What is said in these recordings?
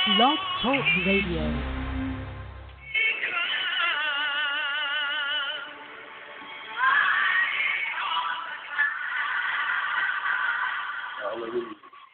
Blog Talk Radio. Hallelujah.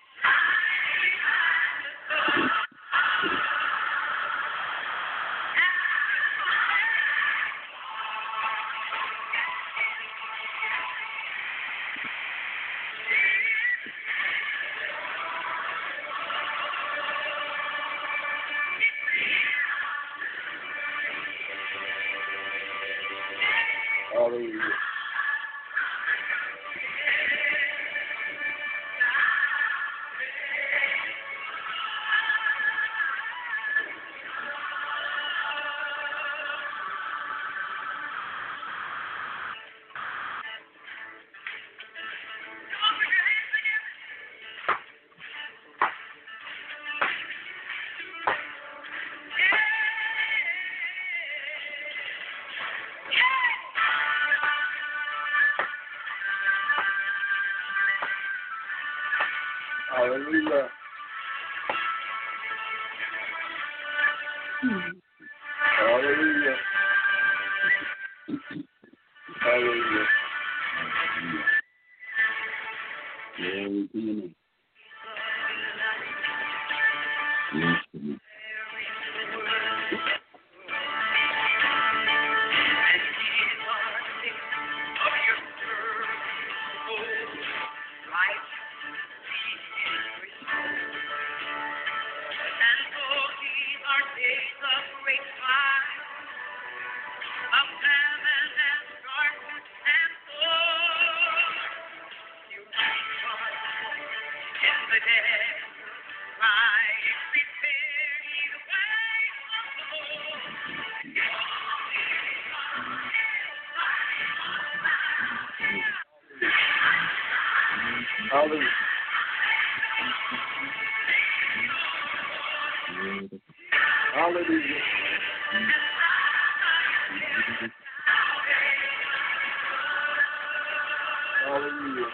Hallelujah. Hallelujah. Hallelujah. Hallelujah. Glory to your name. Yes, Lord. Hallelujah. Hallelujah. Hallelujah.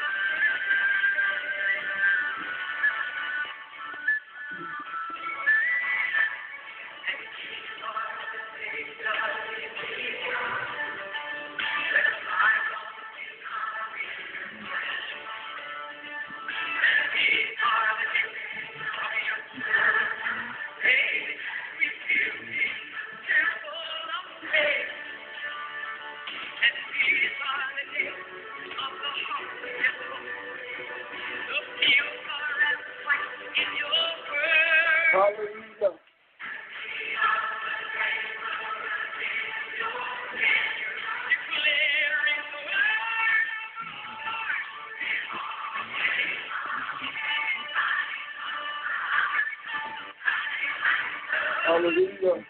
Hallelujah. Hallelujah.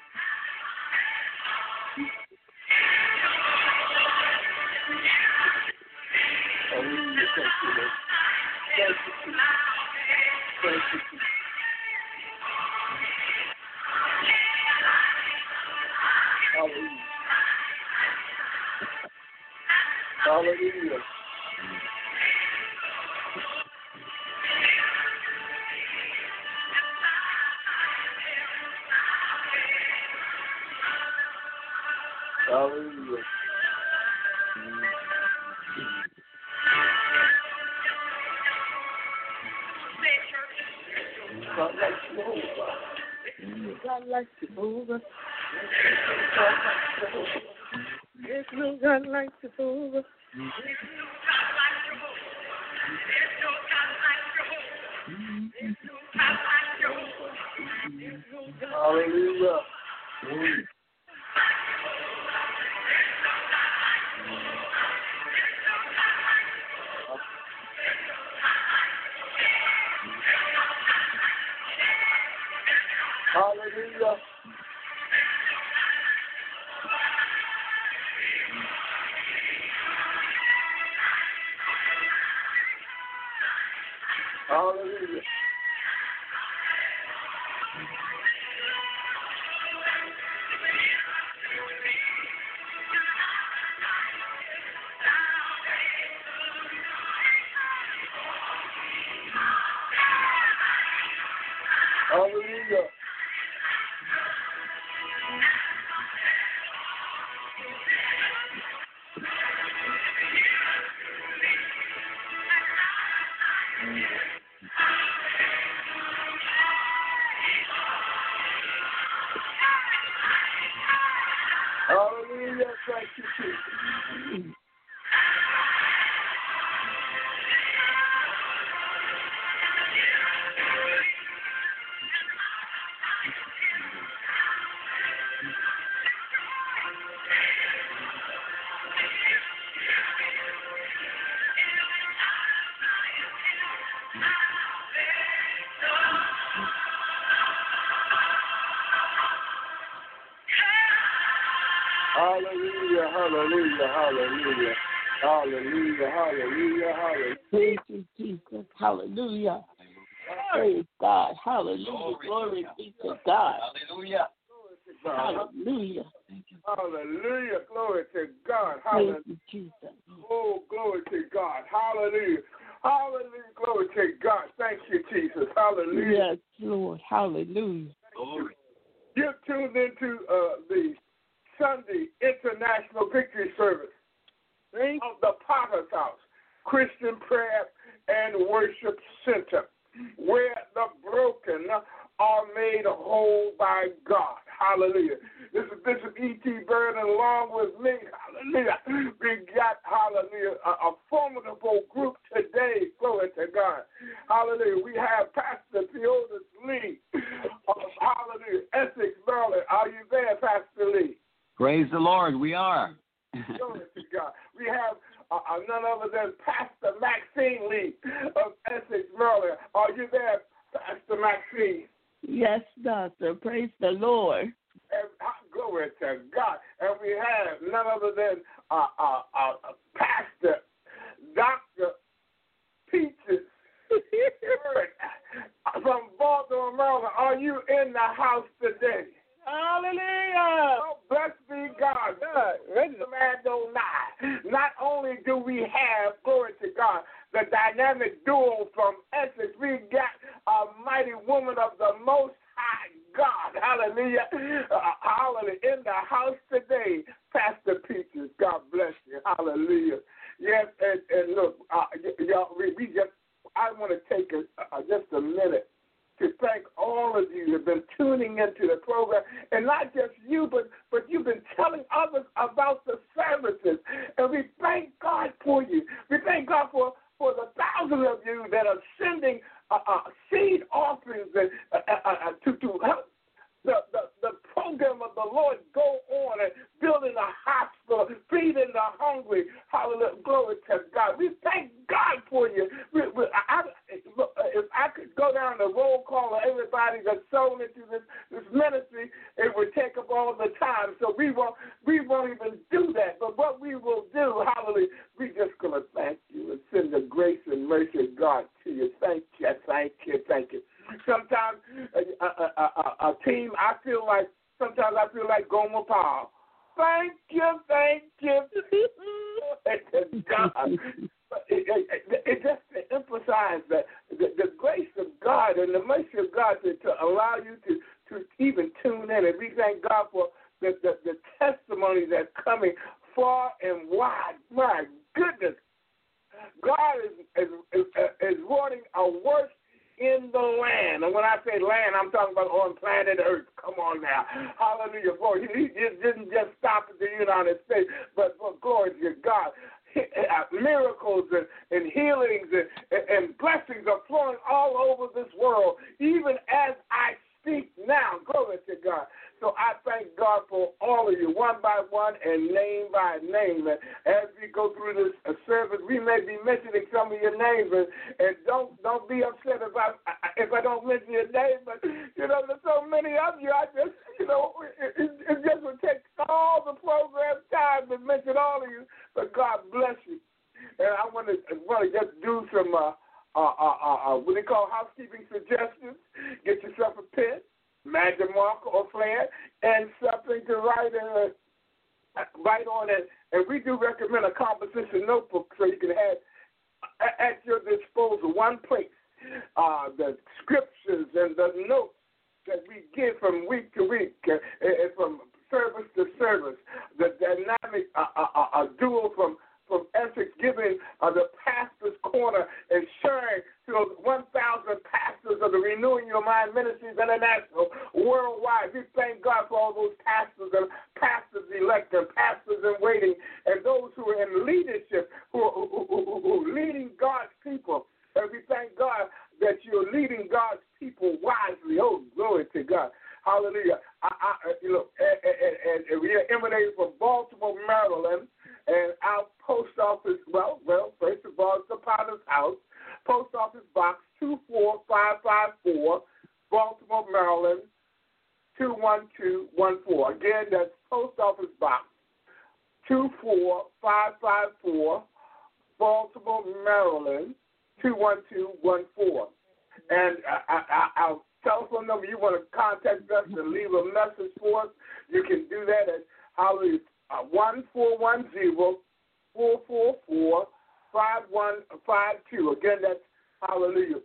Hallelujah. Thank you, Lord. Thank you, Jesus. Thank you, Jesus. Hallelujah. Hallelujah. Hallelujah. God like Jehovah. God like Jehovah. There's no God like Jehovah. Hallelujah. Hallelujah. Hallelujah. Hallelujah. Thank you, Jesus. Hallelujah, hallelujah, hallelujah. Hallelujah, hallelujah, hallelujah. Praise you, Jesus. Hallelujah. Praise God. Hallelujah. Glory be to God. Hallelujah. Hallelujah. Hallelujah. Glory to God. Praise Hallelujah. you, Jesus. Oh, glory to God. Hallelujah. Hallelujah. Glory to God. Thank you, Jesus. Hallelujah. Yes, Lord. Hallelujah. Glory. You're tuned into the Sunday International Victory Service of the Potter's House Christian Prayer and Worship Center, where the broken are made whole by God. Hallelujah. This is Bishop E.T. Bird, and along with me, hallelujah, we got, hallelujah, a formidable group today. Glory to God. Hallelujah. We have Pastor Theodis Lee of, hallelujah, Essex, Maryland. Are you there, Pastor Lee? Praise the Lord. We are. Glory to God. We have none other than Pastor Maxine Lee of Essex, Maryland. Are you there, Pastor Maxine? Yes, Doctor. Praise the Lord. And, glory to God. And we have none other than Pastor Dr. Peaches from Baltimore, Maryland. Are you in the house today? Hallelujah. Oh, blessed be God. The man don't lie. Not only do we have, glory to God, the dynamic duo from Essex, we got a mighty woman of the Most High God. Hallelujah. Hallelujah. In the house today, Pastor Peaches. God bless you. Hallelujah. Yes, and look, y'all, I want to take just a minute to thank all of you who have been tuning into the program, and not just you, but you've been telling others about the services, and we thank God for you. We thank God for the thousands of you that are sending seed offerings to help the program of the Lord go on and building a hospital, feeding the hungry. Hallelujah. Glory to God. We thank God for you. If I could go down the roll call of everybody that's sown into this ministry, it would take up all the time. So we won't even do that. But what we will do, hallelujah, we're just going to thank you and send the grace and mercy of God to you. Thank you, thank you, thank you. Sometimes a team, sometimes I feel like Gomer Powell. Thank you, thank you. God. It just to emphasize that the grace of God and the mercy of God to allow you to even tune in. And we thank God for the testimony that's coming far and wide. My goodness. God is wanting a work in the land. And when I say land, I'm talking about on planet Earth. Come on now. Hallelujah. Boy, he didn't just stop at the United States, but glory to God. Miracles and healings and blessings are flowing all over this world, even as I speak now. Glory to God. So I thank God for all of you, one by one and name by name. And as we go through this service, we may be mentioning some of your names, and don't be upset if I don't mention your name. But there's so many of you. I just it just would take all the program time to mention all of you. But God bless you. And I want to just do some what they call housekeeping suggestions. Get yourself a pen, magic marker or plan, and something to write on it. And we do recommend a composition notebook so you can have at your disposal one place the scriptures and the notes that we give from week to week and from service to service. The dynamic duo from Essex giving the Pastor's Corner and sharing to those 1,000 pastors of the Renewing Your Mind Ministries International worldwide. We thank God for all those pastors and pastors, the elect and pastors in waiting and those who are in leadership, who are leading God's people. And we thank God that you're leading God's people wisely. Oh, glory to God. Hallelujah. And we are emanating from Baltimore, Maryland, and our post office, well, first of all, it's the Potter's House, Post Office Box 24554, Baltimore, Maryland, 21214. Again, that's Post Office Box 24554, Baltimore, Maryland, 21214. And our telephone number, you want to contact us and leave a message for us, you can do that at 1-410-444-5152. Again, that's hallelujah.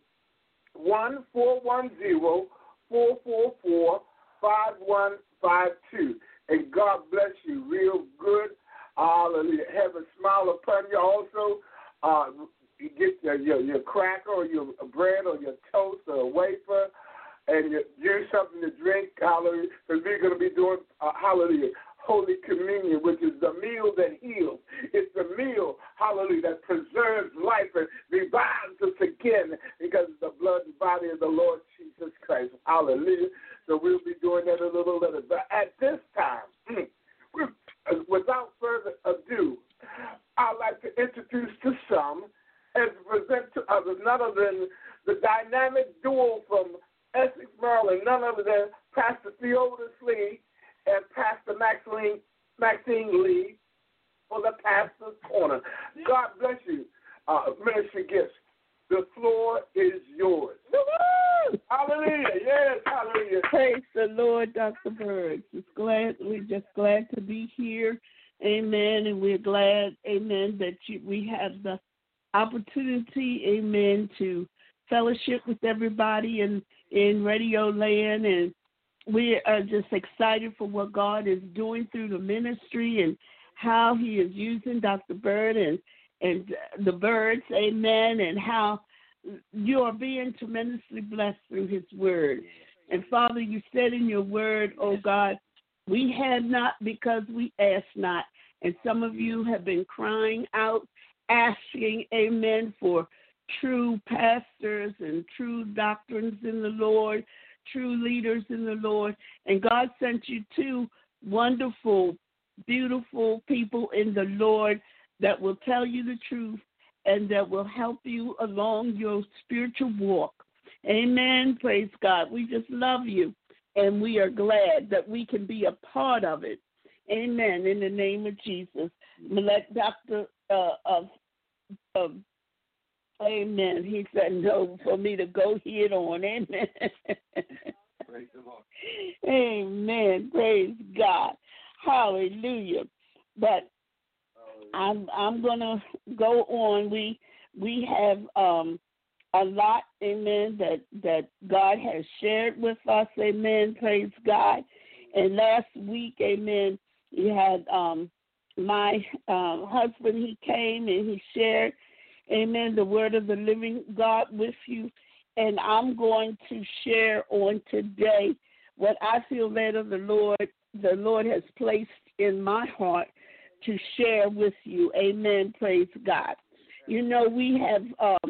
1-410-444-5152. And God bless you real good. Hallelujah. Have a smile upon you. Also, you get your cracker or your bread or your toast or a wafer, and you use something to drink. Hallelujah. Because we're going to be doing, hallelujah, Holy Communion, which is the meal that heals. It's the meal, hallelujah, that preserves life and revives us again because of the blood and body of the Lord Jesus Christ. Hallelujah. So we'll be doing that a little later. But at this time, without further ado, I'd like to introduce to some and present to others none other than the dynamic duo from Essex, Maryland, none other than Pastor Theodis Lee and Pastor Maxine Lee for the Pastor's Corner. God bless you, Ministry Gifts. The floor is yours. Woo-hoo! Hallelujah. Yes, hallelujah. Praise the Lord, Dr. Bird. We're just glad to be here. Amen. And we're glad, amen, that we have the opportunity, amen, to fellowship with everybody in Radio Land. And we are just excited for what God is doing through the ministry and how he is using Dr. Bird and the Birds, amen, and how you are being tremendously blessed through his word. And, Father, you said in your word, oh, God, we had not because we asked not. And some of you have been crying out, asking, amen, for true pastors and true doctrines in the Lord, true leaders in the Lord. And God sent you two wonderful, beautiful people in the Lord that will tell you the truth and that will help you along your spiritual walk. Amen. Praise God. We just love you, and we are glad that we can be a part of it. Amen. In the name of Jesus. Let Dr. Amen. He said no for me to go head on. Amen. Praise the Lord. Amen. Praise God. Hallelujah. But I'm gonna go on. We have a lot, amen, that God has shared with us, amen. Praise God. And last week, amen, you had my husband. He came and he shared, amen, the word of the living God with you. And I'm going to share on today what I feel led of the Lord has placed in my heart to share with you. Amen. Praise God. You know, we have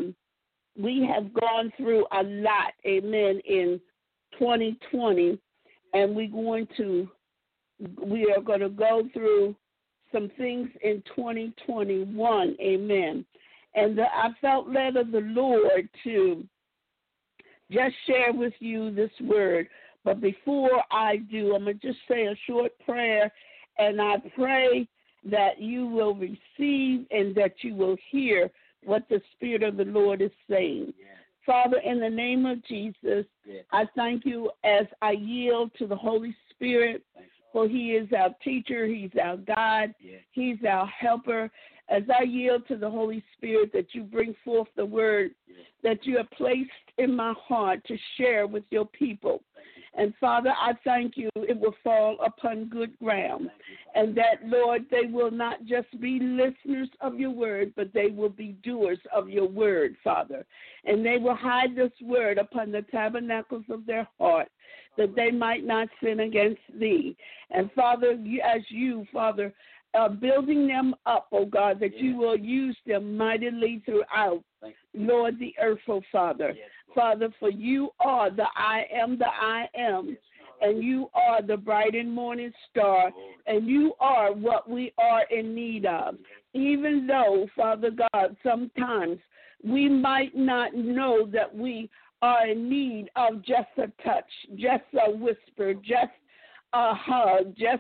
gone through a lot, amen, in 2020, and we are going to go through some things in 2021. Amen. And I felt led of the Lord to just share with you this word. But before I do, I'm going to just say a short prayer, and I pray that you will receive and that you will hear what the Spirit of the Lord is saying. Yes. Father, in the name of Jesus, yes, I thank you as I yield to the Holy Spirit, for he is our teacher, he's our guide, yes, he's our helper. As I yield to the Holy Spirit that you bring forth the word, yes, that you have placed in my heart to share with your people. And, Father, I thank you it will fall upon good ground, and that, Lord, they will not just be listeners of your word, but they will be doers of your word, Father. And they will hide this word upon the tabernacles of their heart, that they might not sin against thee. And, Father, as you, Father, are building them up, oh God, that you will use them mightily throughout, Lord, the earth, oh Father. Father, for you are the I am, and you are the bright and morning star, and you are what we are in need of. Even though, Father God, sometimes we might not know that we are in need of just a touch, just a whisper, just a hug, just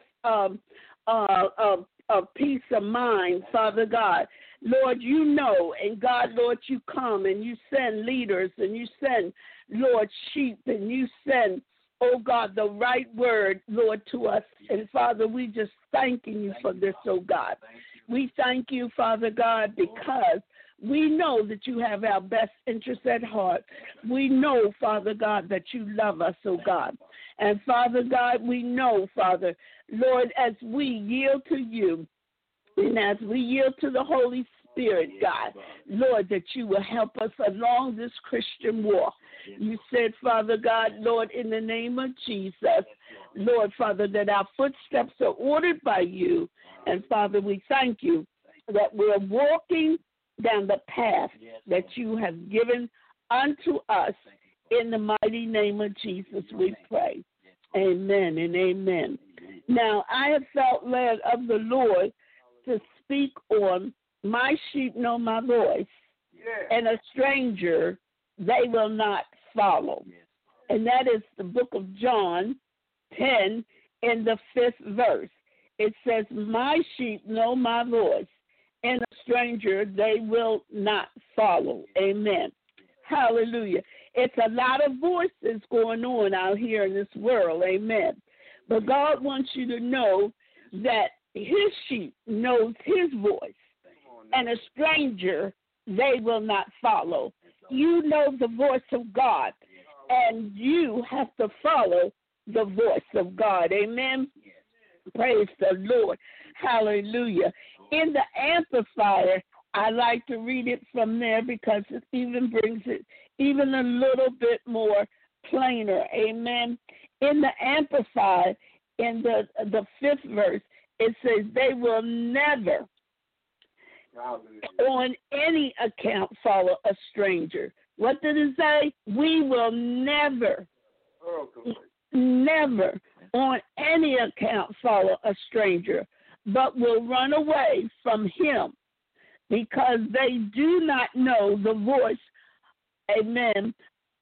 a peace of mind, Father God. Lord, you know, and God, Lord, you come and you send leaders and you send, Lord, sheep, and you send, oh God, the right word, Lord, to us. And Father, we just thanking you for this, oh God. We thank you, Father God, because we know that you have our best interests at heart. We know, Father God, that you love us, oh God. And Father God, we know, Father, Lord, as we yield to you and as we yield to the Holy Spirit, God, Lord, that you will help us along this Christian walk. You said, Father God, Lord, in the name of Jesus, Lord, Father, that our footsteps are ordered by you. And, Father, we thank you that we're walking down the path that you have given unto us. In the mighty name of Jesus, we pray. Amen and amen. Now, I have felt led of the Lord to speak on my sheep know my voice, and a stranger they will not follow. And that is the book of John 10 in the 5th verse. It says, my sheep know my voice, and a stranger they will not follow. Amen. Hallelujah. It's a lot of voices going on out here in this world. Amen. But God wants you to know that his sheep knows his voice, and a stranger they will not follow. You know the voice of God, and you have to follow the voice of God. Amen. Praise the Lord. Hallelujah. In the Amplifier, I like to read it from there because it even brings it even a little bit more plainer. Amen. In the Amplifier, in the 5th verse, it says, they will never on any account follow a stranger. What did it say? We will never on any account follow a stranger, but will run away from him because they do not know the voice, amen,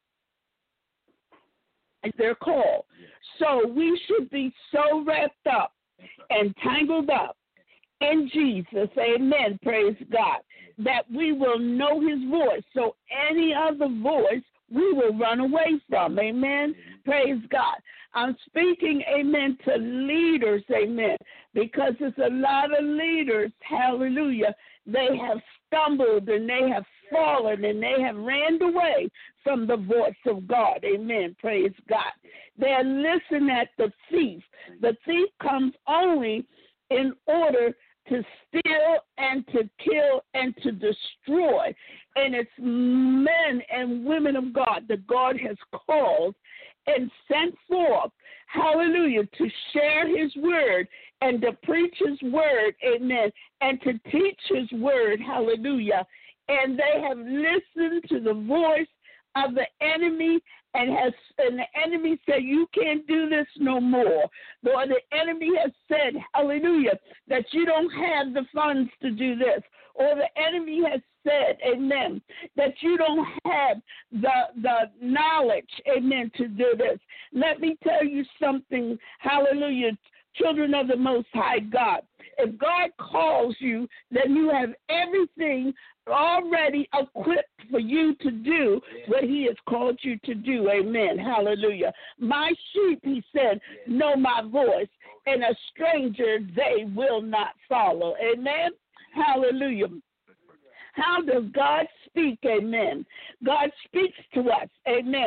as they're called. So we should be so wrapped up and tangled up in Jesus, amen, praise God, that we will know his voice. So any other voice we will run away from, amen, praise God. I'm speaking, amen, to leaders, amen, because there's a lot of leaders, hallelujah, they have stumbled and they have fallen and they have ran away from the voice of God, amen, praise God. They're listening at the thief. The thief comes only in order to steal and to kill and to destroy. And it's men and women of God that God has called and sent forth, hallelujah, to share his word and to preach his word, amen, and to teach his word, hallelujah. And they have listened to the voice of the enemy, and the enemy said, you can't do this no more. Lord, the enemy has said, hallelujah, that you don't have the funds to do this. Or the enemy has said, amen, that you don't have the knowledge, amen, to do this. Let me tell you something, hallelujah, children of the Most High God. If God calls you, then you have everything already equipped for you to do what he has called you to do. Amen. Hallelujah. My sheep, he said, know my voice, and a stranger they will not follow. Amen. Hallelujah. How does God speak? Amen. God speaks to us. Amen.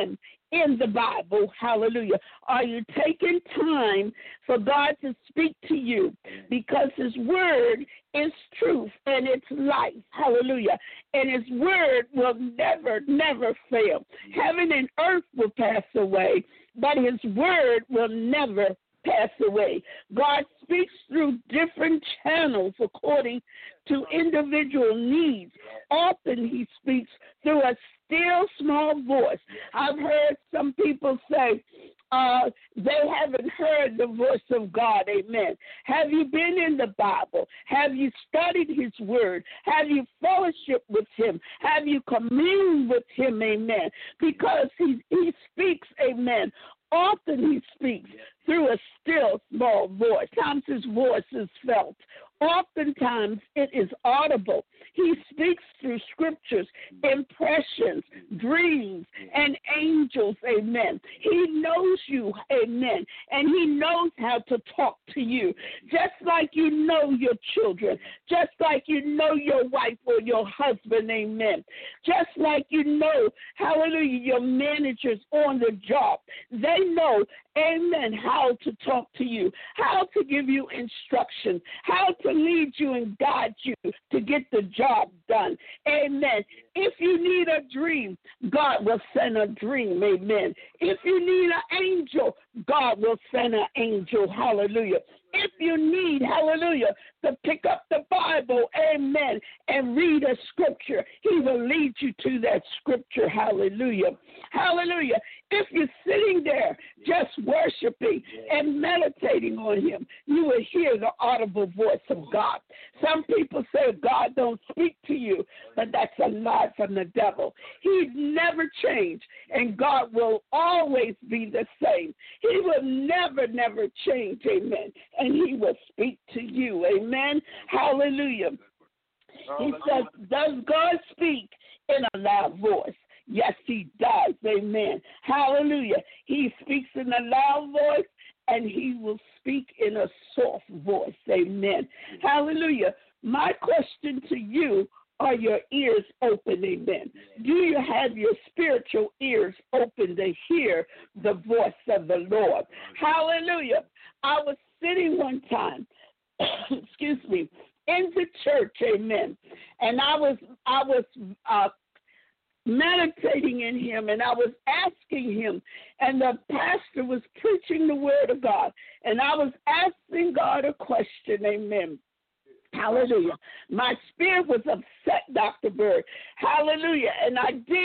in the Bible? Hallelujah. Are you taking time for God to speak to you? Because his word is truth and it's life. Hallelujah. And his word will never, never fail. Heaven and earth will pass away, but his word will never pass away. God speaks through different channels according to individual needs. Often he speaks through a still small voice. I've heard some people say they haven't heard the voice of God. Amen. Have you been in the Bible? Have you studied his word? Have you fellowshiped with him? Have you communed with him? Amen. Because he speaks, amen. Often he speaks through a still small voice. Sometimes his voice is felt. Oftentimes it is audible. He speaks through scriptures, impressions, dreams, and angels, amen. He knows you, amen, and he knows how to talk to you, just like you know your children, just like you know your wife or your husband, amen, just like you know, hallelujah, your managers on the job. They know, amen, how to talk to you, how to give you instruction, how to lead you and guide you to get the job done. Amen. If you need a dream, God will send a dream. Amen. If you need an angel, God will send an angel. Hallelujah. If you need, hallelujah, to pick up the Bible, amen, and read a scripture, he will lead you to that scripture. Hallelujah. Hallelujah. If you're sitting there just worshiping and meditating on him, you will hear the audible voice of God. Some people say God don't speak to you, but that's a lie from the devil. He's never changed, and God will always be the same. He will never, never change, amen, and he will speak to you, amen. Hallelujah. He says, does God speak in a loud voice? Yes, he does, amen. Hallelujah. He speaks in a loud voice, and he will speak in a soft voice, amen. Hallelujah. My question to you, are your ears open, amen? Do you have your spiritual ears open to hear the voice of the Lord? Hallelujah. I was sitting one time, excuse me, in the church, amen, and I was meditating in him, and I was asking him, and the pastor was preaching the word of God, and I was asking God a question, amen. Hallelujah. My spirit was upset, Dr. Bird. Hallelujah. And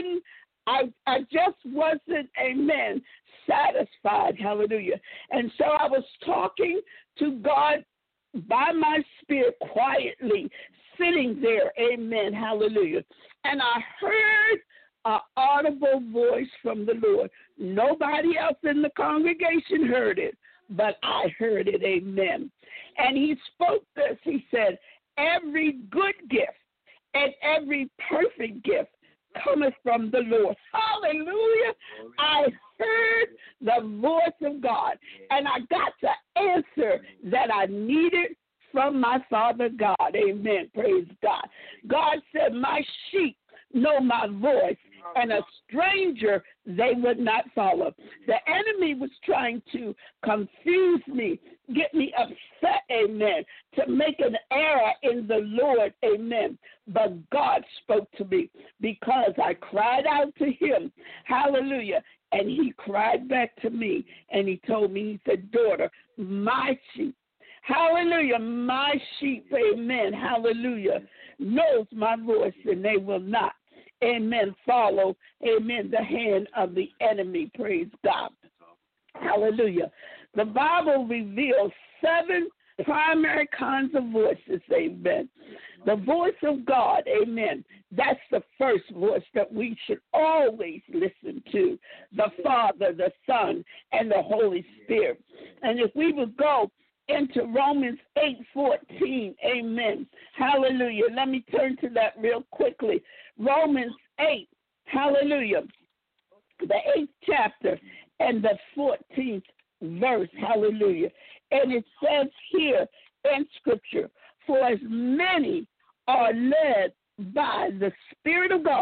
I just wasn't, amen, satisfied. Hallelujah. And so I was talking to God by my spirit quietly, sitting there, amen, hallelujah. And I heard an audible voice from the Lord. Nobody else in the congregation heard it, but I heard it, amen. And he spoke this. He said, every good gift and every perfect gift cometh from the Lord. Hallelujah. I heard the voice of God, and I got the answer that I needed from my Father God. Amen. Praise God. God said, my sheep know my voice, and a stranger they would not follow. The enemy was trying to confuse me, get me upset, amen, to make an error in the Lord, amen. But God spoke to me because I cried out to him, hallelujah, and he cried back to me, and he told me, he said, daughter, my sheep, hallelujah, my sheep, amen, hallelujah, knows my voice, and they will not, amen, follow, amen, the hand of the enemy, praise God. Hallelujah. The Bible reveals 7 primary kinds of voices, amen. The voice of God, amen, that's the first voice that we should always listen to, the Father, the Son, and the Holy Spirit. And if we would go into Romans 8:14, amen, hallelujah. Let me turn to that real quickly. Romans 8, hallelujah, the 8th chapter and the 14th verse, hallelujah. And it says here in Scripture, for as many are led by the Spirit of God,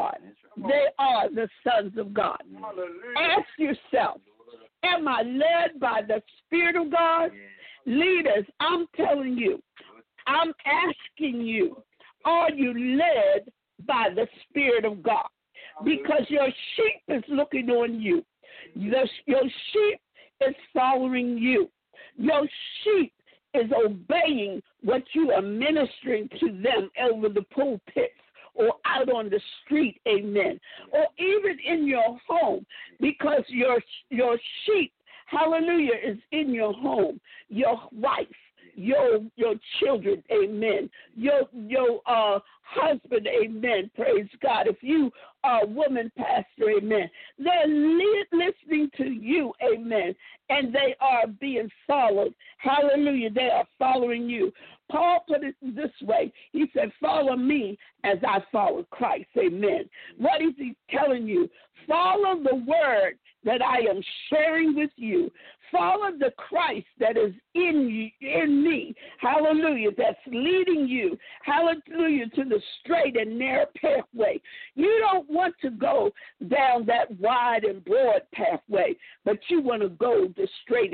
they are the sons of God. Ask yourself, am I led by the Spirit of God? Leaders, I'm telling you, I'm asking you, are you led by the Spirit of God? Because your sheep is looking on you. Your sheep is following you. Your sheep is obeying what you are ministering to them over the pulpits or out on the street, amen, or even in your home, because your sheep, hallelujah, is in your home, your wife, your children, amen, your husband, amen, praise God. If you are a woman pastor, amen, they're listening to you, amen, and they are being followed. Hallelujah, they are following you. Paul put it this way. He said, follow me as I follow Christ, amen. What is he telling you? Follow the word that I am sharing with you. Follow the Christ that is in me, hallelujah, that's leading you, hallelujah, to the straight and narrow pathway. You don't want to go down that wide and broad pathway, but you want to go the straight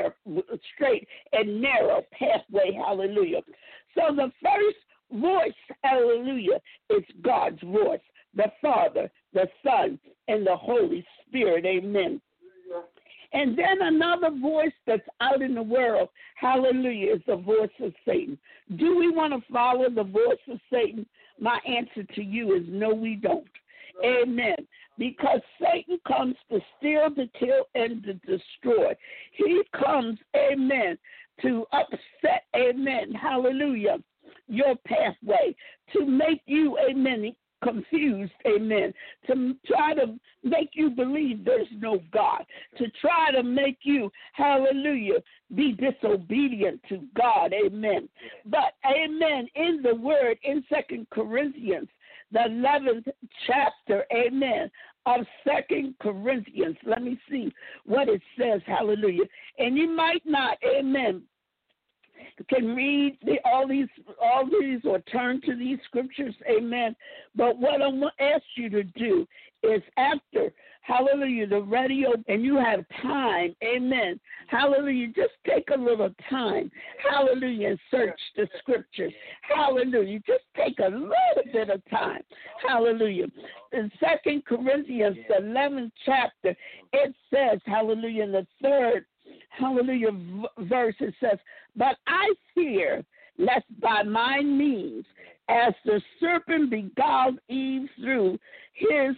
and narrow pathway, hallelujah. So the first voice, hallelujah, is God's voice, the Father, the Son, and the Holy Spirit, amen. And then another voice that's out in the world, hallelujah, is the voice of Satan. Do we want to follow the voice of Satan? My answer to you is no, we don't. Amen. Because Satan comes to steal, to kill, and to destroy. He comes, amen, to upset, amen, hallelujah, your pathway, to make you, amen, confused, amen, to try to make you believe there's no God, to try to make you, hallelujah, be disobedient to God, amen. But, amen, in the word, in 2 Corinthians, the 11th chapter, amen, of 2 Corinthians, let me see what it says, hallelujah. And you might not, amen, can read all these or turn to these scriptures, amen. But what I'm going to ask you to do is after, hallelujah, the radio, and you have time, amen, hallelujah, just take a little time, hallelujah, and search the scriptures, hallelujah, just take a little bit of time, hallelujah. In 2 Corinthians, the 11th chapter, it says, hallelujah, in the third, hallelujah, verse, it says, but I fear lest by my means, as the serpent beguiled Eve through his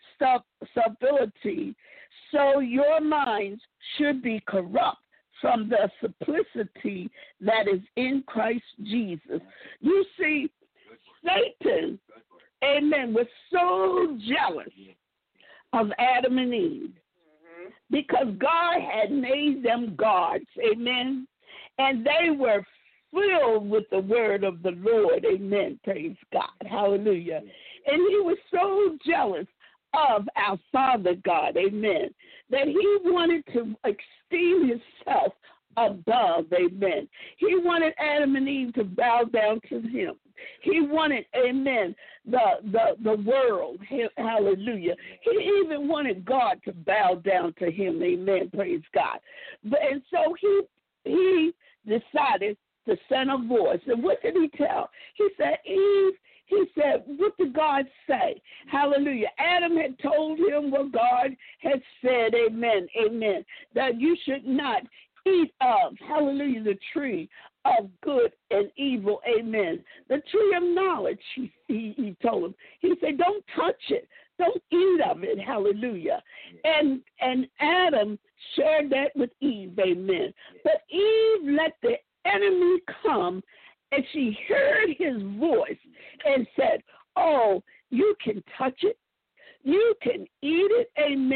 subtlety, so your minds should be corrupt from the simplicity that is in Christ Jesus. You see, Satan, amen, was so jealous of Adam and Eve because God had made them gods, amen, and they were filled with the word of the Lord, amen, praise God, hallelujah. And he was so jealous of our Father God, amen, that he wanted to esteem himself above, amen. He wanted Adam and Eve to bow down to him. He wanted, amen, the world, hallelujah. He even wanted God to bow down to him, amen, praise God. And so he decided to send a voice. And what did he tell? He said, Eve, he said, what did God say? Hallelujah. Adam had told him what God had said, amen, amen, that you should not eat of, hallelujah, the tree of good and evil, amen. The tree of knowledge, he told him. He said, don't touch it. Don't eat of it, hallelujah. And Adam shared that with Eve, amen. But Eve let the enemy come, and she heard his voice and said, oh, you can touch it. You can eat it, amen.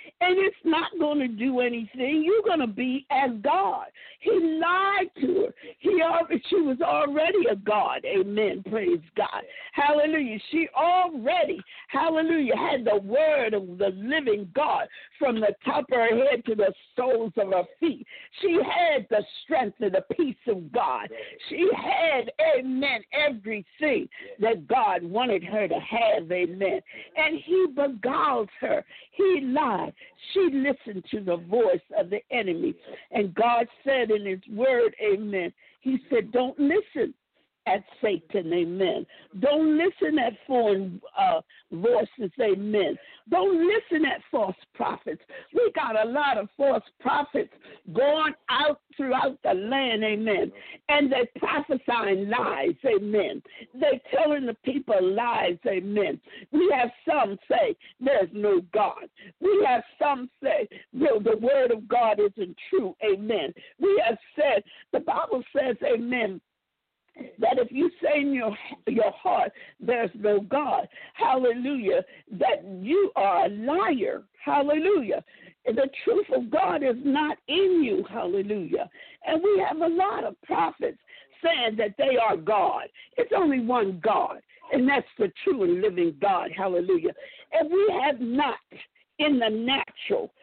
and it's not going to do anything. You're going to be as God. He lied to her. She was already a God. Amen. Praise God. Hallelujah. She already, hallelujah, had the word of the living God from the top of her head to the soles of her feet. She had the strength and the peace of God. She had, amen, everything that God wanted her to have, amen. And he beguiled her. He lied. She listened to the voice of the enemy. And God said in his word, amen, he said, don't listen at Satan, amen. Don't listen at foreign voices, amen. Don't listen at false prophets. We got a lot of false prophets going out throughout the land, amen. And they're prophesying lies, amen. They're telling the people lies, amen. We have some say there's no God. We have some say no, the word of God isn't true, amen. We have said, the Bible says, amen, that if you say in your heart there's no God, hallelujah, that you are a liar, hallelujah. The truth of God is not in you, hallelujah. And we have a lot of prophets saying that they are God. It's only one God, and that's the true and living God, hallelujah. And we have not in the natural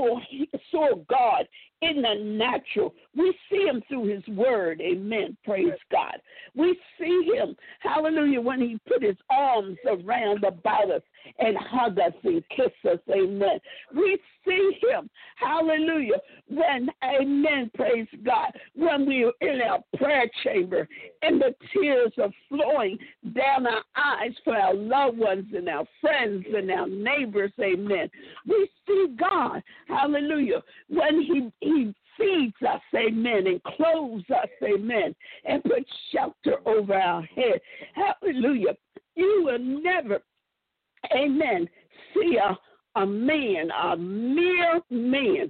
saw God in the natural. We see him through his word, amen, praise God. We see him, hallelujah, when he put his arms around about us and hug us and kiss us, amen. We see him, hallelujah, when, amen, praise God, when we are in our prayer chamber and the tears are flowing down our eyes for our loved ones and our friends and our neighbors, amen. We see God, hallelujah, when he feeds us, amen, and clothes us, amen, and puts shelter over our head. Hallelujah. You will never, amen, see a man, a mere man,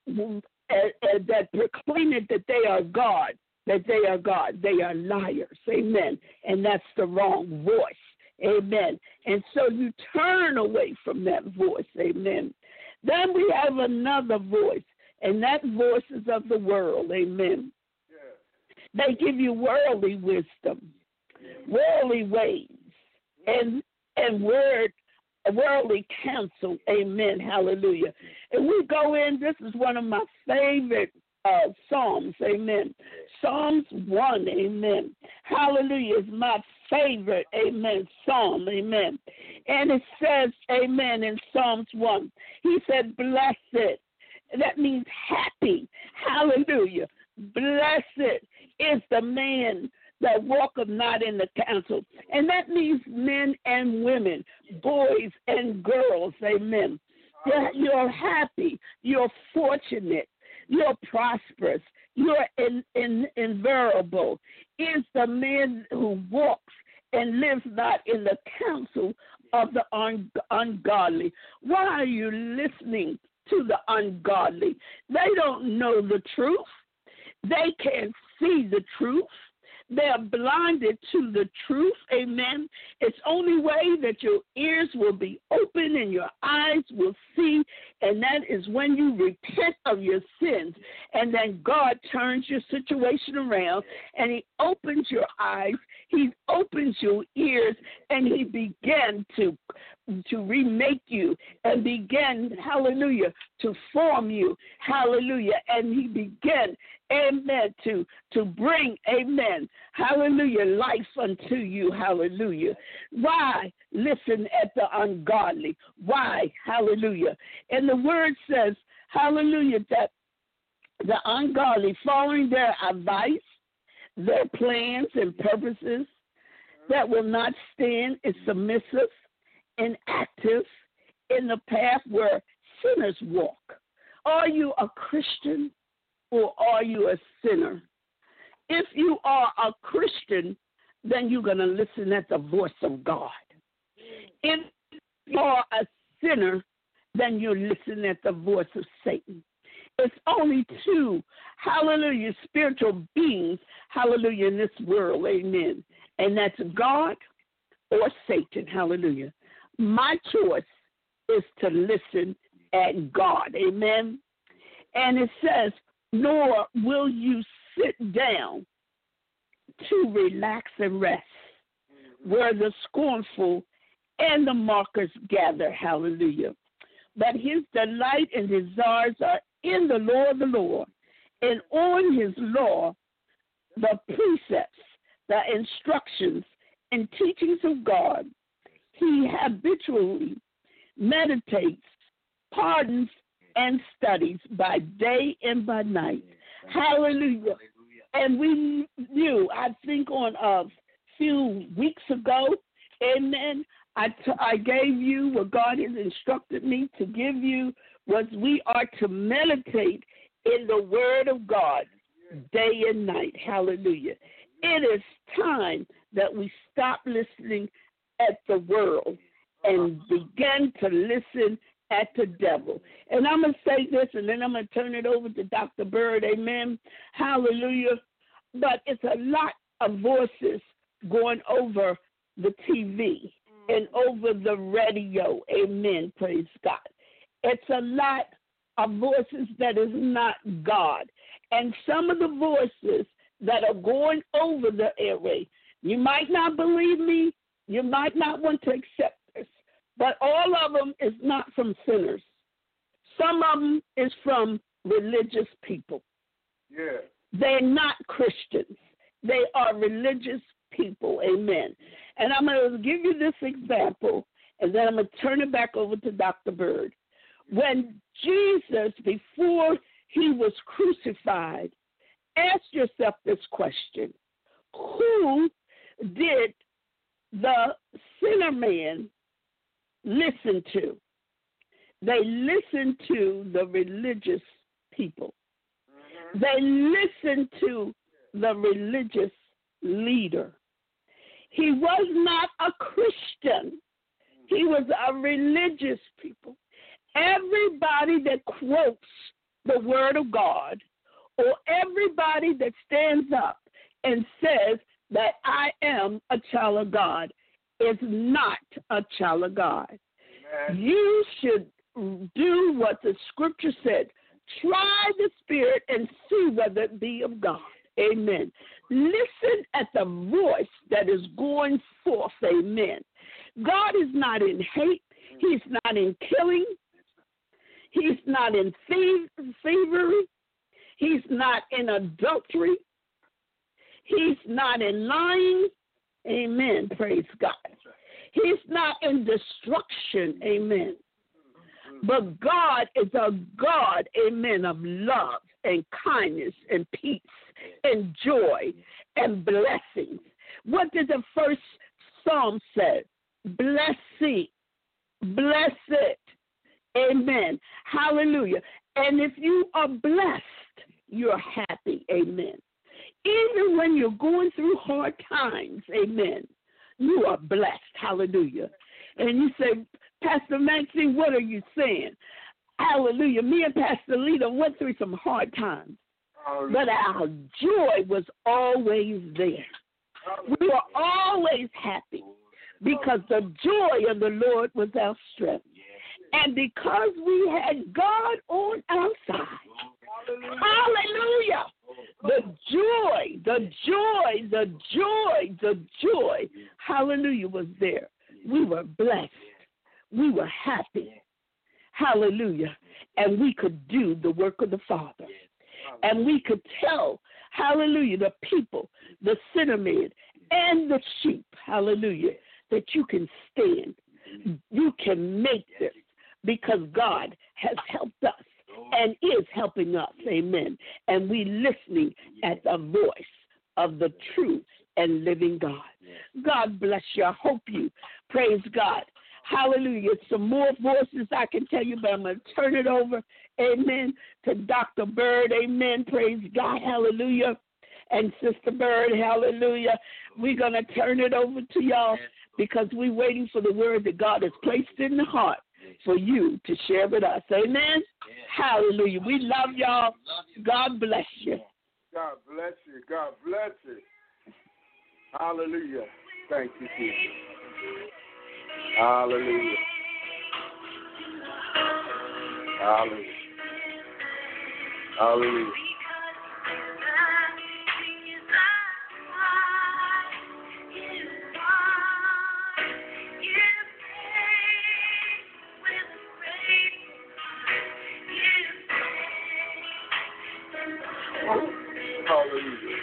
that proclaiming that they are God, that they are God. They are liars, amen, and that's the wrong voice, amen. And so you turn away from that voice, amen. Then we have another voice, and that voice is of the world, amen. They give you worldly wisdom, worldly ways, and worldly counsel, amen, hallelujah. And we go in, this is one of my favorite Psalms, amen. Psalms 1, amen. Hallelujah is my favorite, amen, Psalm, amen. And it says, amen, in Psalms 1, he said, blessed. That means happy. Hallelujah. Blessed is the man that walketh not in the counsel. And that means men and women, boys and girls. Amen. You're happy. You're fortunate. You're prosperous. You're invulnerable. Is the man who walks and lives not in the counsel of the ungodly. Why are you listening to the ungodly? They don't know the truth. They can't see the truth. They're blinded to the truth, amen. It's only way that your ears will be open and your eyes will see, and that is when you repent of your sins, and then God turns your situation around, and he opens your eyes, he opens your ears, and he begins to remake you and begin, hallelujah, to form you, hallelujah, and he began, amen, to bring, amen, hallelujah, life unto you, hallelujah. Why listen at the ungodly? Why, hallelujah? And the word says, hallelujah, that the ungodly, following their advice, their plans and purposes, that will not stand, is submissive and active in the path where sinners walk. Are you a Christian or are you a sinner? If you are a Christian, then you're going to listen at the voice of God. If you are a sinner, then you're listening at the voice of Satan. It's only two, hallelujah, spiritual beings, hallelujah, in this world, amen. And that's God or Satan, hallelujah. My choice is to listen at God. Amen. And it says, nor will you sit down to relax and rest, where the scornful and the mockers gather. Hallelujah. But his delight and desires are in the law of the Lord, and on his law, the precepts, the instructions, and teachings of God, he habitually meditates, pardons, and studies by day and by night. Hallelujah. And we knew, I think on a few weeks ago, amen, I gave you what God has instructed me to give you, was we are to meditate in the Word of God day and night. Hallelujah. It is time that we stop listening at the world and begin to listen at the devil. And I'm going to say this, and then I'm going to turn it over to Dr. Bird. Amen. Hallelujah. But it's a lot of voices going over the TV and over the radio. Amen. Praise God. It's a lot of voices that is not God. And some of the voices that are going over the airway, you might not believe me, you might not want to accept this, but all of them is not from sinners. Some of them is from religious people. Yeah. They're not Christians. They are religious people. Amen. And I'm going to give you this example, and then I'm going to turn it back over to Dr. Bird. When Jesus, before he was crucified, ask yourself this question: who did the sinner man listen to? They listened to the religious people. They listened to the religious leader. He was not a Christian. He was a religious people. Everybody that quotes the word of God, or everybody that stands up and says that I am a child of God, is not a child of God. Amen. You should do what the scripture said. Try the spirit and see whether it be of God. Amen. Listen at the voice that is going forth. Amen. God is not in hate. He's not in killing. He's not in thievery. He's not in adultery. He's not in lying. Amen. Praise God. He's not in destruction. Amen. But God is a God, amen, of love and kindness and peace and joy and blessings. What did the first psalm say? Blessing, blessed. Amen. Hallelujah. And if you are blessed, you're happy. Amen. Even when you're going through hard times, amen, you are blessed. Hallelujah. And you say, Pastor Maxine, what are you saying? Hallelujah. Me and Pastor Lita went through some hard times, but our joy was always there. We were always happy because the joy of the Lord was our strength. And because we had God on our side, hallelujah, the joy, hallelujah, was there. We were blessed. We were happy. Hallelujah. And we could do the work of the Father. And we could tell, hallelujah, the people, the sinner man, and the sheep, hallelujah, that you can stand. You can make this because God has helped us and is helping us. Amen. And we listening at the voice of the true and living God. God bless you. I hope you. Praise God. Hallelujah. Some more voices I can tell you, but I'm going to turn it over, amen, to Dr. Bird. Amen. Praise God. Hallelujah. And Sister Bird, hallelujah. We're going to turn it over to y'all because we're waiting for the word that God has placed in the heart for you to share with us. Amen. Hallelujah. We love y'all. God bless you. God bless you. God bless you. Hallelujah. Thank you, Jesus. Hallelujah. Hallelujah. Hallelujah. Hallelujah.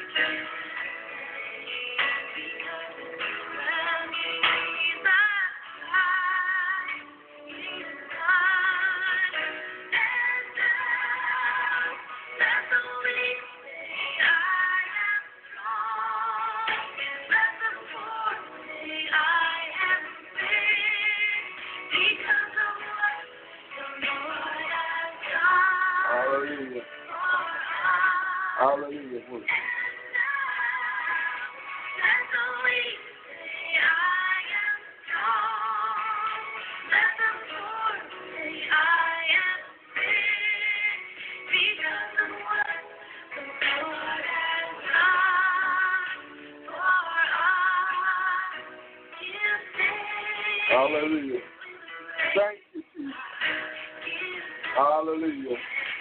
Hallelujah. Hallelujah. Hallelujah. Thank you, Jesus. Hallelujah.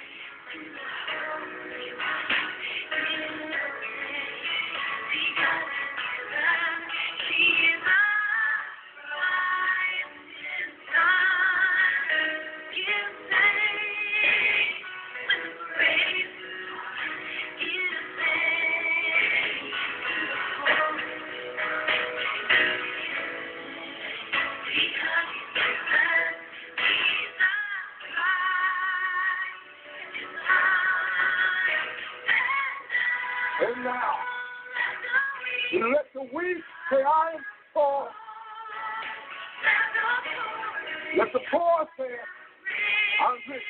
And now, let the weak say, I am poor. Let the poor say, I'm rich.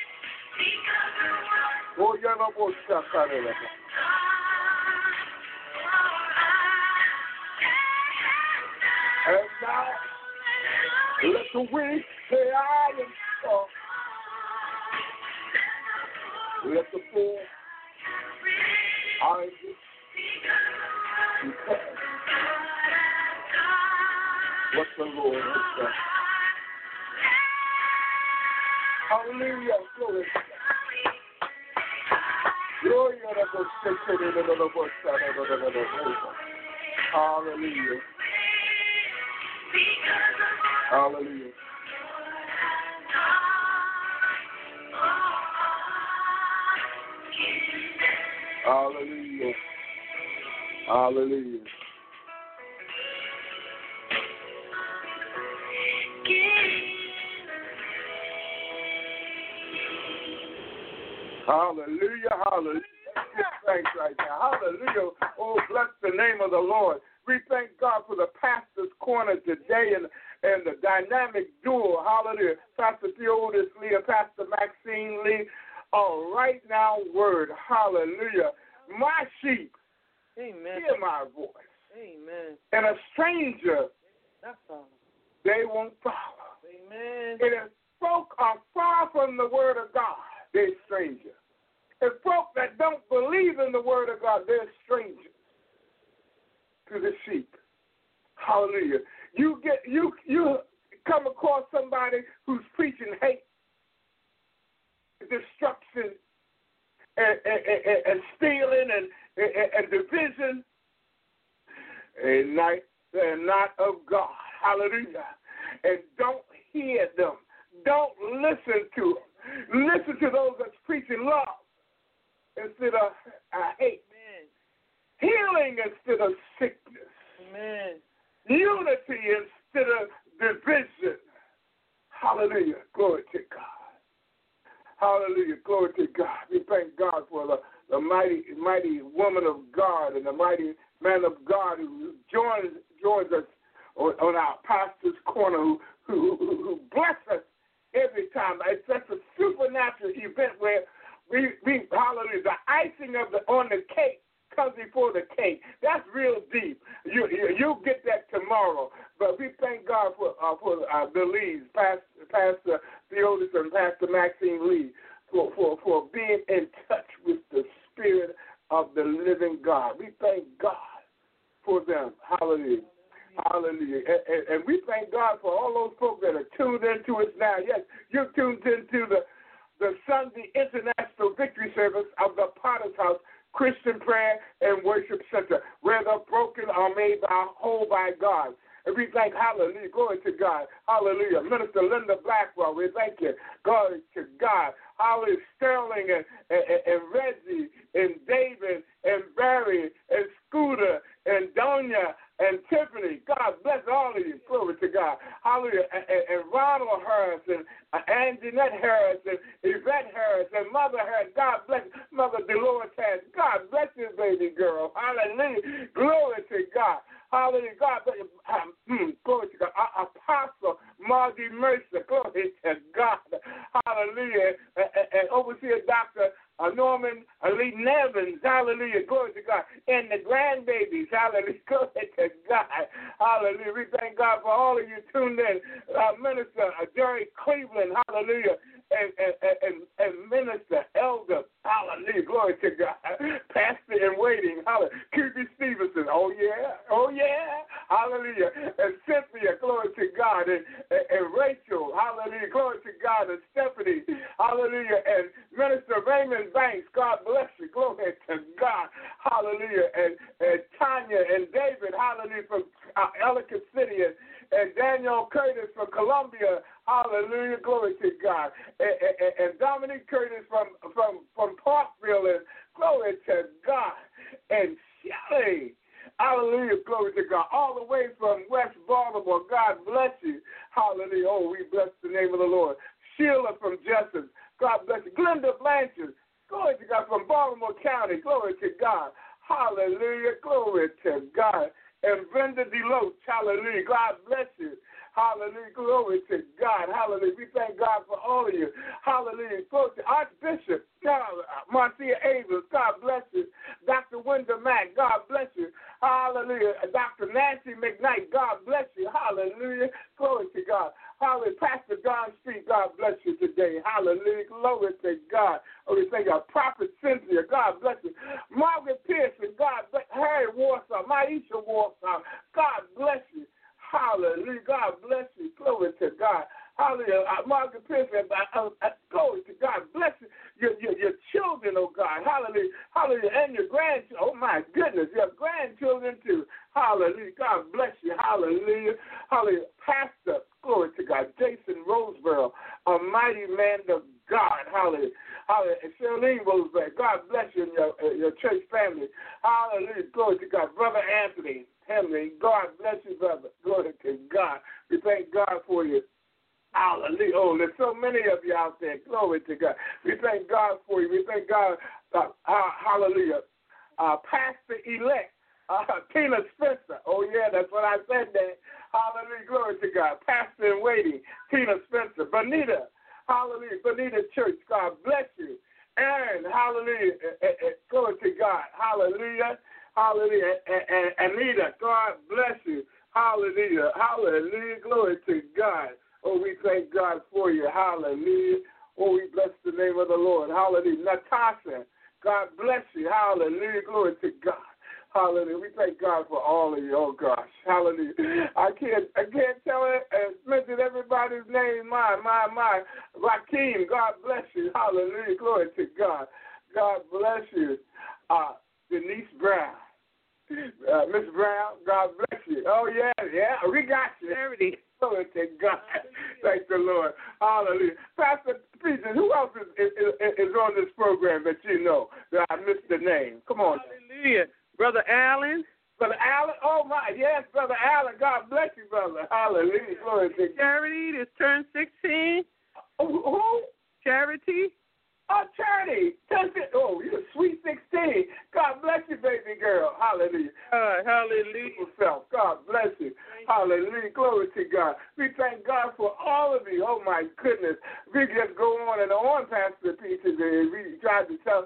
Oh, yeah, no more stuff out of that. And now, let the weak say, I am poor. Let the poor, I am rich. What the Lord has done. Hallelujah. Glory. Hallelujah. Hallelujah. Hallelujah. Hallelujah. Hallelujah, hallelujah. Thanks right now. Hallelujah. Oh, bless the name of the Lord. We thank God for the pastor's corner today and the dynamic duo. Hallelujah. Pastor Theodis Lee and Pastor Maxine Lee. All right now, word. Hallelujah. My sheep, amen, hear my voice. Amen. And a stranger, that's all. They won't follow. Amen. And if folk are far from the word of God, they're strangers. If folk that don't believe in the word of God, they're strangers to the sheep. Hallelujah. You come across somebody who's preaching hate, destruction, and stealing and division, and they're not of God. Hallelujah. And don't hear them. Don't listen to them. Listen to those that's preaching love instead of hate. Amen. Healing instead of sickness. Amen. Unity instead of division. Hallelujah. Glory to God. Hallelujah. Glory to God. We thank God for the mighty woman of God and the mighty man of God who joins us on our pastor's corner, who bless us every time. It's just a supernatural event where we hallelujah, the icing on the cake comes before the cake. That's real deep. You'll get that tomorrow. But we thank God for the Lees, Pastor Theodis and Pastor Maxine Lee, for being in touch with the Spirit of the living God. We thank God for them. Hallelujah. Hallelujah. And we thank God for all those folks that are tuned into us now. Yes, you're tuned into the the Sunday International Victory Service of the Potter's House Christian Prayer and Worship Center, where the broken are made whole by God. And we thank, hallelujah, glory to God, hallelujah. Minister Linda Blackwell, we thank you, glory to God. Hallelujah, Sterling and Reggie and David and Barry and Scooter and Donia and Tiffany. God bless all of you, glory to God. Hallelujah, and Ronald Harris and Anjanette Harris and Yvette Harris and Mother Harris. God bless Mother Dolores Harris. God bless you, baby girl. Hallelujah, glory to God. Hallelujah, God bless you. Glory to God. Apostle Margie Mercer, glory to God. Hallelujah. And Overseer Dr. Norman Lee Nevins, hallelujah, glory to God. And the grandbabies, hallelujah, glory to God. Hallelujah. We thank God for all of you tuned in. Minister Jerry Cleveland, hallelujah. And Minister Elder, hallelujah, glory to God. Pastor in waiting, hallelujah. Q.B. Stevenson, oh yeah, hallelujah. And Cynthia, glory to God. And Rachel, hallelujah, glory to God. And Stephanie, hallelujah. And Minister Raymond Banks, God bless you, glory to God, hallelujah. And Tanya and David, hallelujah, from Ellicott City. And Daniel Curtis from Columbia, hallelujah, glory to God. And Dominique Curtis from Parkville, and glory to God. And Shelley, hallelujah, glory to God. All the way from West Baltimore, God bless you, hallelujah. Oh, we bless the name of the Lord. Sheila from Jessup, God bless you. Glenda Blanchard, glory to God, from Baltimore County, glory to God. Hallelujah, glory to God. And Brenda DeLoach, hallelujah, God bless you. Hallelujah, glory to God. Hallelujah, we thank God for all of you. Hallelujah, glory to Archbishop Marcia Abrams, God bless you. Dr. Wendell Mack, God bless you. Hallelujah, Dr. Nancy McKnight, God bless you. Hallelujah, glory to God. Hallelujah, Pastor Don Street, God bless you today. Hallelujah, glory to God. Oh, we thank God. Prophet Cynthia, God bless you. Margaret Pearson, God bless you. Harry Warsaw, Maisha Warsaw, God bless you. Hallelujah, God bless you. Glory to God. Hallelujah, Margaret Pearson, glory to God. Bless you. Your children, oh God. Hallelujah, hallelujah, and your grandchildren. Oh my goodness, your grandchildren too. Hallelujah, God bless you. Hallelujah, hallelujah. Pastor, glory to God, Jason Roseborough, a mighty man of God. Hallelujah. Hallelujah. And Charlene Roseberry, God bless you and your church family. Hallelujah. Glory to God. Brother Anthony Henry, God bless you, brother. Glory to God. We thank God for you. Hallelujah. Oh, there's so many of you out there. Glory to God. We thank God for you. We thank God. Hallelujah. Pastor-elect Tina Spencer. Oh, yeah, that's what I said there. Hallelujah. Glory to God. Pastor in waiting, Tina Spencer. Bonita. Hallelujah. Bonita Church. God bless you. Aaron. Hallelujah. Glory to God. Hallelujah. Hallelujah. And Anita. God bless you. Hallelujah. Hallelujah. Glory to God. Oh, we thank God for you. Hallelujah. Oh, we bless the name of the Lord. Hallelujah. Natasha. God bless you. Hallelujah. Glory to God. Hallelujah. We thank God for all of you. Oh, gosh. Hallelujah. I can't tell it and mention everybody's name. My. Rakeem, God bless you. Hallelujah. Glory to God. God bless you. Denise Brown. Miss Brown, God bless you. Oh, yeah, we got you. Glory to God. Thank the Lord. Hallelujah. Pastor Peter, who else is on this program that you know that I missed the name? Come on. Hallelujah. Brother Allen. Brother Allen, oh my, yes, Brother Allen, God bless you, brother. Hallelujah. Glory to God. Charity that's turned 16. Who? Charity. Oh, Charity. Oh, you're sweet 16. God bless you, baby girl. Hallelujah. Hallelujah. God bless you. Hallelujah. Glory to God. We thank God for all of you. Oh, my goodness. We just go on and on, Pastor Peter. We tried to tell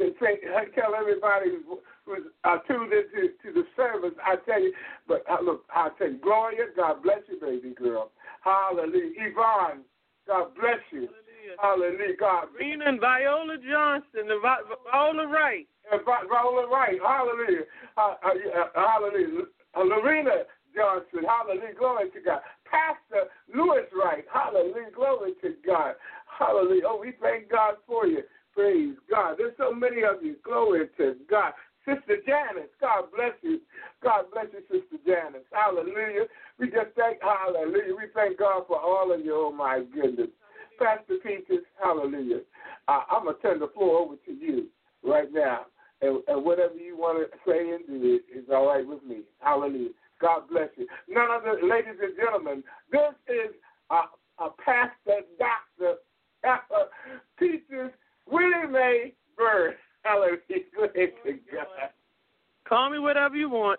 everybody who's tuned into the service. I tell you, but look, I'll tell you, Gloria, God bless you, baby girl. Hallelujah. Yvonne, God bless you. Hallelujah, God. Rena and Viola Johnson, and Viola Wright. Viola Wright, hallelujah. Hallelujah. Lorena Johnson, hallelujah, glory to God. Pastor Lewis Wright, hallelujah, glory to God. Hallelujah. Oh, we thank God for you. Praise God. There's so many of you. Glory to God. Sister Janice, God bless you. God bless you, Sister Janice. Hallelujah. We just thank, hallelujah. We thank God for all of you. Oh, my goodness. Pastor Peaches, hallelujah. I'm going to turn the floor over to you right now. And whatever you want to say and do is all right with me. Hallelujah. God bless you. None other, ladies and gentlemen, this is a pastor, Dr. Peaches Willie Mae Bird. Hallelujah. Glory to God. Call me whatever you want.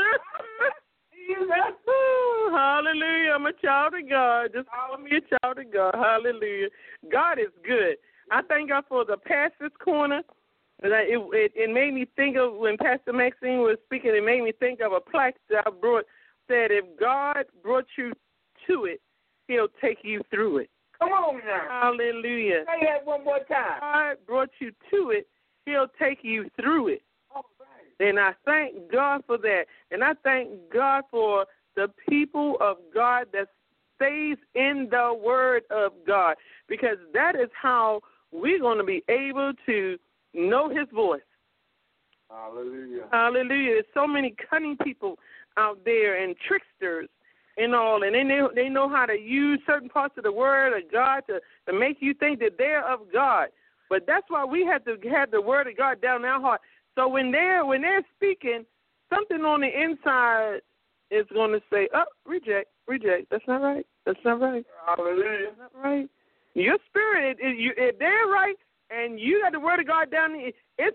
Hallelujah. I'm a child of God. Just call me a child of God. Hallelujah. God is good. I thank God for the Pastor's Corner. It made me think of when Pastor Maxine was speaking, it made me think of a plaque that I brought, said if God brought you to it, he'll take you through it. Come on now. Hallelujah. Say that one more time. God brought you to it, he'll take you through it. All right. And I thank God for that. And I thank God for the people of God that stays in the Word of God, because that is how we're going to be able to know his voice. Hallelujah. Hallelujah. There's so many cunning people out there and tricksters and all, and they know how to use certain parts of the Word of God to make you think that they're of God. But that's why we have to have the Word of God down in our heart. So when they're speaking, something on the inside is going to say, oh, reject. That's not right. That's not right. Hallelujah. That's not right. Your spirit, if they're right, and you got the Word of God down there,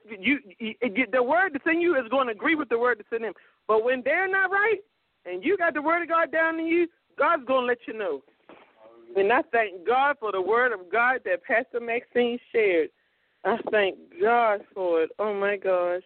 the Word that's in you is going to agree with the Word that's in them. But when they're not right, and you got the Word of God down in you, God's going to let you know. And I thank God for the Word of God that Pastor Maxine shared. I thank God for it. Oh, my gosh.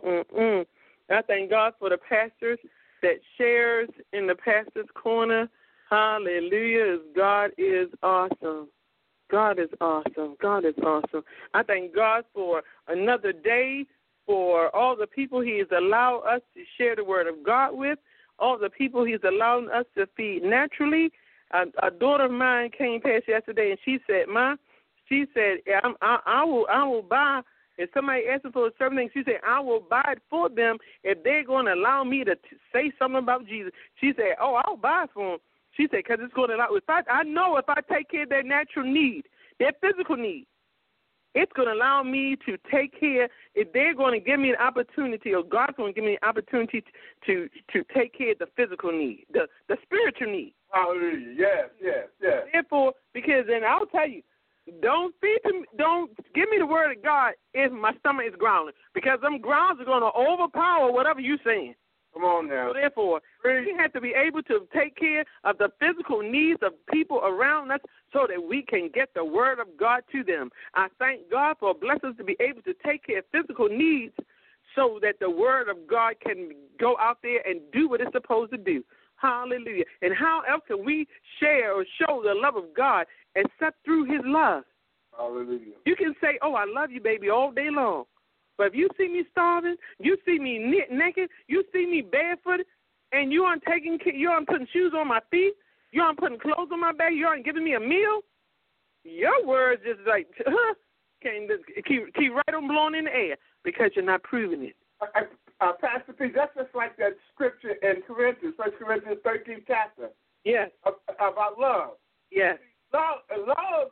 I thank God for the pastors that shares in the Pastor's Corner. Hallelujah. God is awesome. God is awesome. God is awesome. I thank God for another day, for all the people he has allowed us to share the Word of God with, all the people he's allowing us to feed naturally. A daughter of mine came past yesterday, and she said, Ma, she said, I will buy, if somebody asks for a certain thing, she said, I will buy it for them if they're going to allow me to say something about Jesus. She said, oh, I'll buy it for them. She said, because it's going to allow, I know if I take care of their natural need, their physical need, it's going to allow me to take care, if they're going to give me an opportunity, or God's going to give me an opportunity to take care of the physical need, the spiritual need. Hallelujah. Yes. Therefore, because, and I'll tell you, don't give me the Word of God if my stomach is growling, because them growls are going to overpower whatever you're saying. Come on now. So therefore, we have to be able to take care of the physical needs of people around us so that we can get the Word of God to them. I thank God for blessings to be able to take care of physical needs so that the Word of God can go out there and do what it's supposed to do. Hallelujah. And how else can we share or show the love of God except through his love? Hallelujah. You can say, oh, I love you, baby, all day long. But if you see me starving, you see me naked, you see me barefooted, and you aren't putting shoes on my feet, you aren't putting clothes on my back, you aren't giving me a meal, your words just like, can keep right on blowing in the air because you're not proving it. Pastor P, that's just like that scripture in Corinthians, 1 Corinthians 13th chapter. Yes. About love. Yes. Love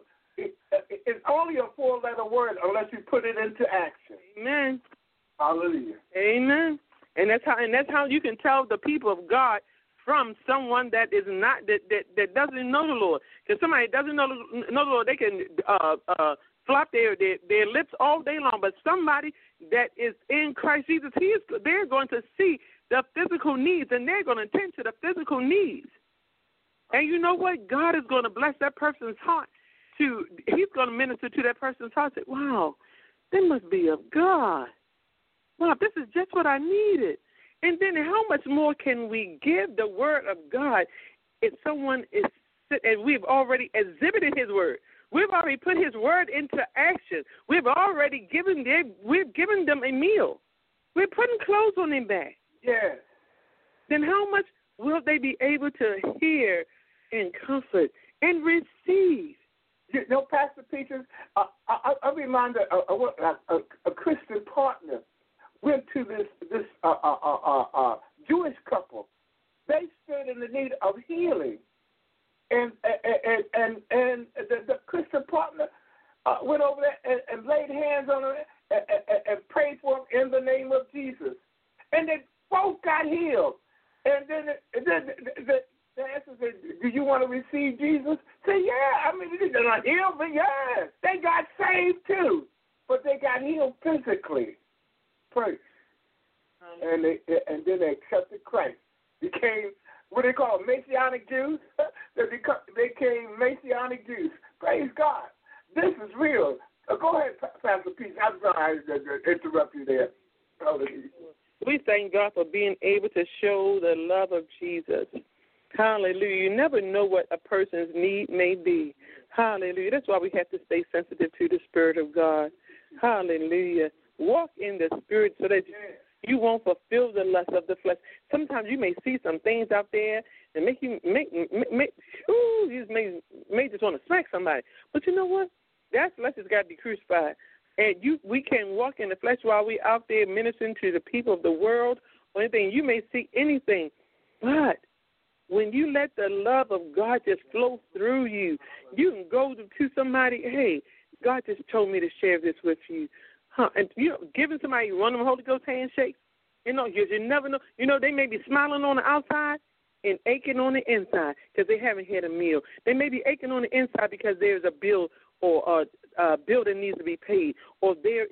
is only a four-letter word unless you put it into action. Amen. Hallelujah. Amen. And that's how you can tell the people of God from someone that is not that doesn't know the Lord. Because somebody that doesn't know the Lord, they can flop their lips all day long. But somebody that is in Christ Jesus, they're going to see the physical needs, and they're going to attend to the physical needs. And you know what? God is going to bless that person's heart. He's going to minister to that person's heart. Say, wow, they must be of God. Wow, this is just what I needed. And then how much more can we give the Word of God if someone is, and we've already exhibited his Word. We've already put his Word into action. We've already given them a meal. We're putting clothes on their back. Yes. Then how much will they be able to hear and comfort and receive You know, Pastor Peaches, I reminded a Christian partner went to this Jewish couple. They stood in the need of healing, and the Christian partner went over there and laid hands on her and prayed for them in the name of Jesus, and they both got healed. And then the answer said, "Do you want to receive Jesus?" Say, "Yeah." I mean, they're not healed, but yeah, they got saved too, but they got healed physically first, and then they accepted Christ. Became what they call Messianic Jews. They became Messianic Jews. Praise God. This is real. Go ahead, Pastor Pete. I'm sorry to interrupt you there. We thank God for being able to show the love of Jesus. Hallelujah. You never know what a person's need may be. Hallelujah. That's why we have to stay sensitive to the Spirit of God. Hallelujah. Walk in the Spirit so that you won't fulfill the lust of the flesh. Sometimes you may see some things out there and you may just want to smack somebody. But you know what? That flesh has got to be crucified. And we can walk in the flesh while we're out there ministering to the people of the world or anything. You may see anything. But when you let the love of God just flow through you, you can go to somebody, "Hey, God just told me to share this with you." And, giving somebody one of them Holy Ghost handshakes, you never know. They may be smiling on the outside and aching on the inside because they haven't had a meal. They may be aching on the inside because there's a bill or a bill that needs to be paid, or they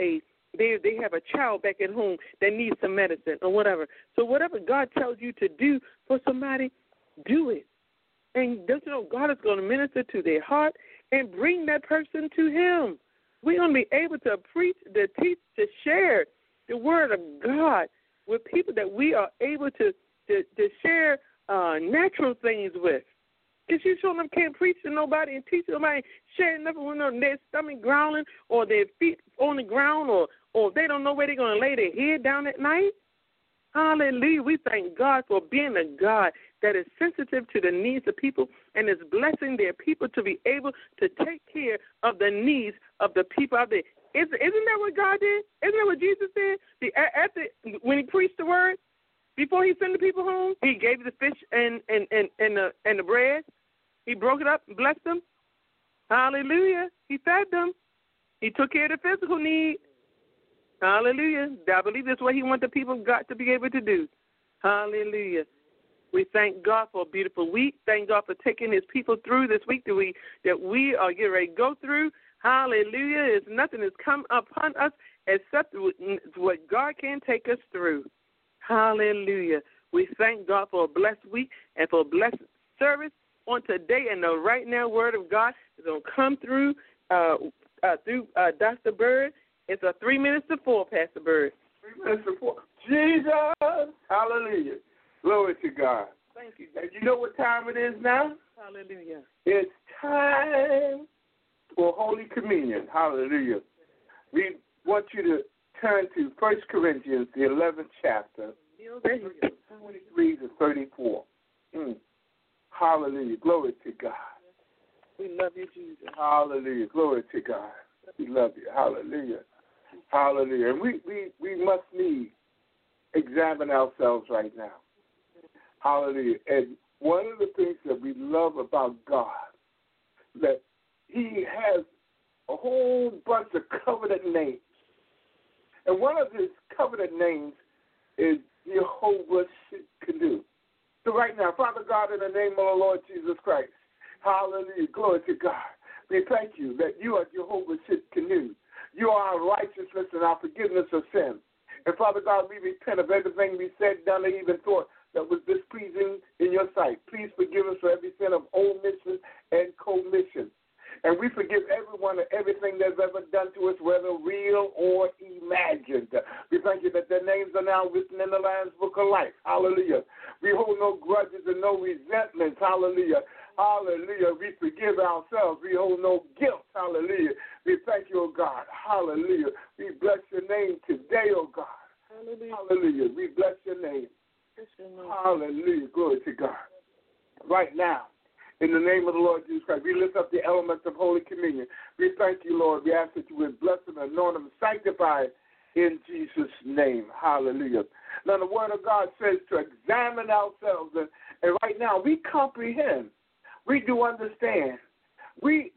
have a child back at home that needs some medicine or whatever. So whatever God tells you to do for somebody, do it. And don't you know God is going to minister to their heart and bring that person to Him. We're going to be able to preach, to teach, to share the Word of God with people that we are able to share natural things with. Because you sure enough can't preach to nobody and teach nobody, share nothing with them, their stomach growling or their feet on the ground or they don't know where they're going to lay their head down at night. Hallelujah. We thank God for being a God that is sensitive to the needs of people and is blessing their people to be able to take care of the needs of the people out there. Isn't that what God did? Isn't that what Jesus did? When He preached the word, before He sent the people home, He gave the fish and the bread. He broke it up and blessed them. Hallelujah. He fed them. He took care of the physical need. Hallelujah. I believe that's what He wants the people got to be able to do. Hallelujah. We thank God for a beautiful week. Thank God for taking His people through this week that we are getting ready to go through. Hallelujah. There's nothing that's come upon us except what God can take us through. Hallelujah. We thank God for a blessed week and for a blessed service on today. And the right now word of God is going to come through Dr. Bird. It's 3 minutes to 4, Pastor Bird. 3 minutes to 4. Jesus. Hallelujah. Glory to God. Thank you. And you know what time it is now? Hallelujah. It's time for Holy Communion. Hallelujah. We want you to turn to 1 Corinthians, the 11th chapter, 23 to 34. Hallelujah. Glory to God. We love you, Jesus. Hallelujah. Glory to God. We love you. Hallelujah. Hallelujah. And we must need examine ourselves right now. Hallelujah. And one of the things that we love about God, that He has a whole bunch of covenant names. And one of His covenant names is Jehovah Shikanu. So right now, Father God, in the name of the Lord Jesus Christ, hallelujah, glory to God. We thank you that you are Jehovah Shikanu. You are our righteousness and our forgiveness of sin. And Father God, we repent of everything we said, done, and even thought that was displeasing in your sight. Please forgive us for every sin of omission and commission. And we forgive everyone and everything they've ever done to us, whether real or imagined. We thank you that their names are now written in the Lamb's Book of Life. Hallelujah. We hold no grudges and no resentments. Hallelujah. Hallelujah. We forgive ourselves. We hold no guilt. Hallelujah. We thank you, O God. Hallelujah. We bless your name today, O God. Hallelujah. Hallelujah. We bless your name. Hallelujah. Glory to God. Right now, In the name of the Lord Jesus Christ, we lift up the elements of Holy Communion. We thank you, Lord. We ask that you would bless them, anoint them, sanctify in Jesus' name. Hallelujah. Now, the Word of God says to examine ourselves, and right now we comprehend. We do understand. We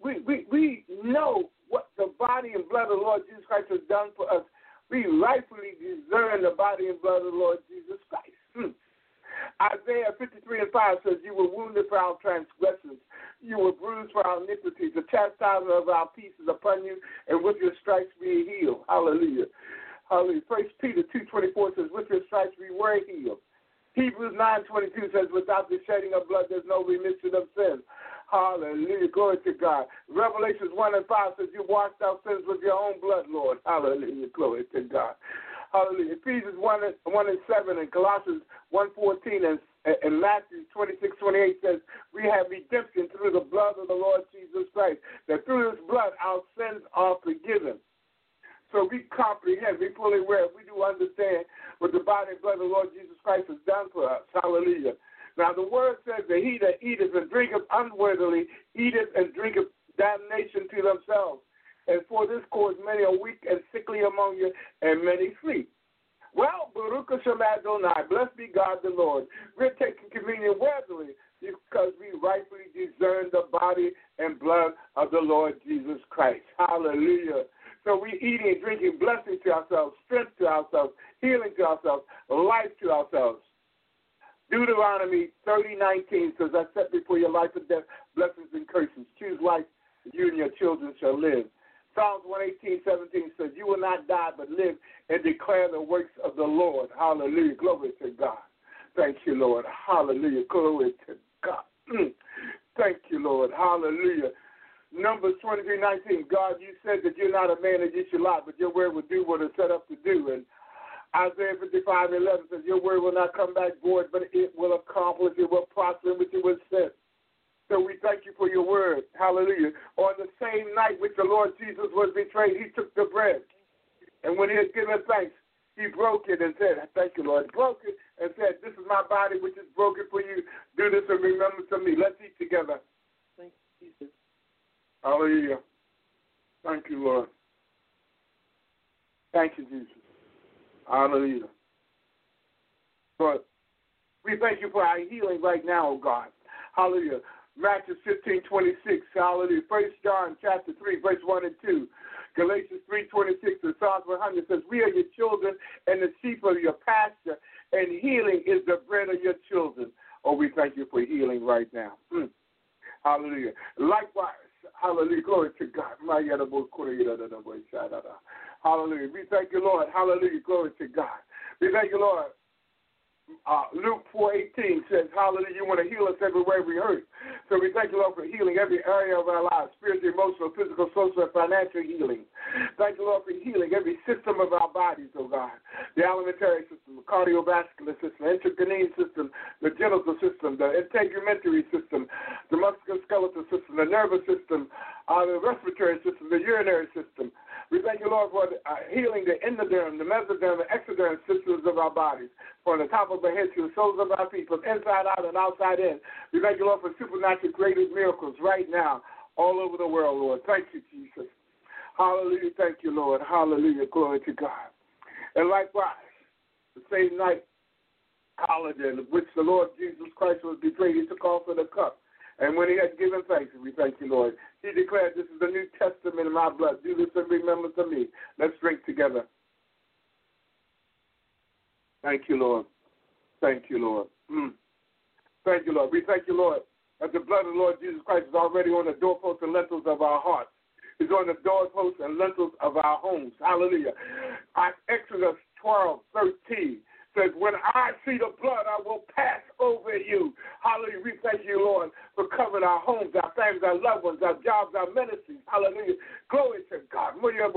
know what the body and blood of the Lord Jesus Christ has done for us. We rightfully discern the body and blood of the Lord Jesus Christ. Isaiah 53:5 says, you were wounded for our transgressions. You were bruised for our iniquities. The chastisement of our peace is upon you, and with your stripes we are healed. Hallelujah. Hallelujah. 1 Peter 2:24 says, with your stripes we were healed. Hebrews 9:22 says, without the shedding of blood, there's no remission of sin. Hallelujah. Glory to God. Revelations 1:5 says, you washed our sins with your own blood, Lord. Hallelujah. Glory to God. Hallelujah. Ephesians 1:7 and Colossians 1:14 and Matthew 26:28 says, we have redemption through the blood of the Lord Jesus Christ, that through his blood our sins are forgiven. So we comprehend, we fully aware, we do understand what the body and blood of the Lord Jesus Christ has done for us. Hallelujah. Now the word says that he that eateth and drinketh unworthily eateth and drinketh damnation to themselves. And for this cause many are weak and sickly among you, and many sleep. Well, Baruch Hashem Adonai, blessed be God the Lord. We're taking communion worthily because we rightfully discern the body and blood of the Lord Jesus Christ. Hallelujah. So we're eating and drinking blessing to ourselves, strength to ourselves, healing to ourselves, life to ourselves. Deuteronomy 30:19 says, I set before your life and death, blessings and curses. Choose life, you and your children shall live. Psalms 118:17 says, you will not die but live and declare the works of the Lord. Hallelujah. Glory to God. Thank you, Lord. Hallelujah. Glory to God. Thank you, Lord. Hallelujah. Numbers 23:19, God, you said that you're not a man that you should lie, but your word will do what it's set up to do. And Isaiah 55:11 says, your word will not come back void, but it will accomplish, it will prosper, which it was sent. So we thank you for your word. Hallelujah. On the same night which the Lord Jesus was betrayed, he took the bread. And when he had given thanks, he broke it and said, thank you, Lord. He broke it and said, this is my body which is broken for you. Do this in remembrance of me. Let's eat together. Thank you, Jesus. Hallelujah. Thank you, Lord. Thank you, Jesus. Hallelujah. Lord, we thank you for our healing right now, oh God. Hallelujah. Matthew 15:26. Hallelujah. 1 John chapter 3, verse 1 and 2. Galatians 3:26 and Psalms 100 says, we are your children and the sheep of your pasture, and healing is the bread of your children. Oh, we thank you for healing right now. Hallelujah. Likewise, hallelujah, glory to God. Hallelujah. We thank you, Lord. Hallelujah, glory to God. We thank you, Lord. Luke 4:18 says, hallelujah, you want to heal us everywhere we hurt. So we thank you, Lord, for healing every area of our lives, spiritual, emotional, physical, social, and financial healing. Thank you, Lord, for healing every system of our bodies, oh God. The alimentary system, the cardiovascular system, the endocrine system, the genital system, the integumentary system, the musculoskeletal system, the nervous system, the respiratory system, the urinary system. We thank you, Lord, for healing the endoderm, the mesoderm, the exoderm systems of our bodies, from the top of our head to the soles of our feet, from inside out and outside in. We thank you, Lord, for supernatural creative miracles right now all over the world, Lord. Thank you, Jesus. Hallelujah. Thank you, Lord. Hallelujah. Glory to God. And likewise, the same night, holiday, in which the Lord Jesus Christ was betrayed, he took off of the cup. And when he had given thanks, we thank you, Lord, he declared, this is the New Testament in my blood. Do this in remembrance of me. Let's drink together. Thank you, Lord. Thank you, Lord. Thank you, Lord. We thank you, Lord, that the blood of the Lord Jesus Christ is already on the doorposts and lintels of our hearts. It's on the doorposts and lintels of our homes. Hallelujah. Exodus 12:13. Says, when I see the blood, I will pass over you. Hallelujah. We thank you, Lord, for covering our homes, our families, our loved ones, our jobs, our ministries. Hallelujah. Glory to God.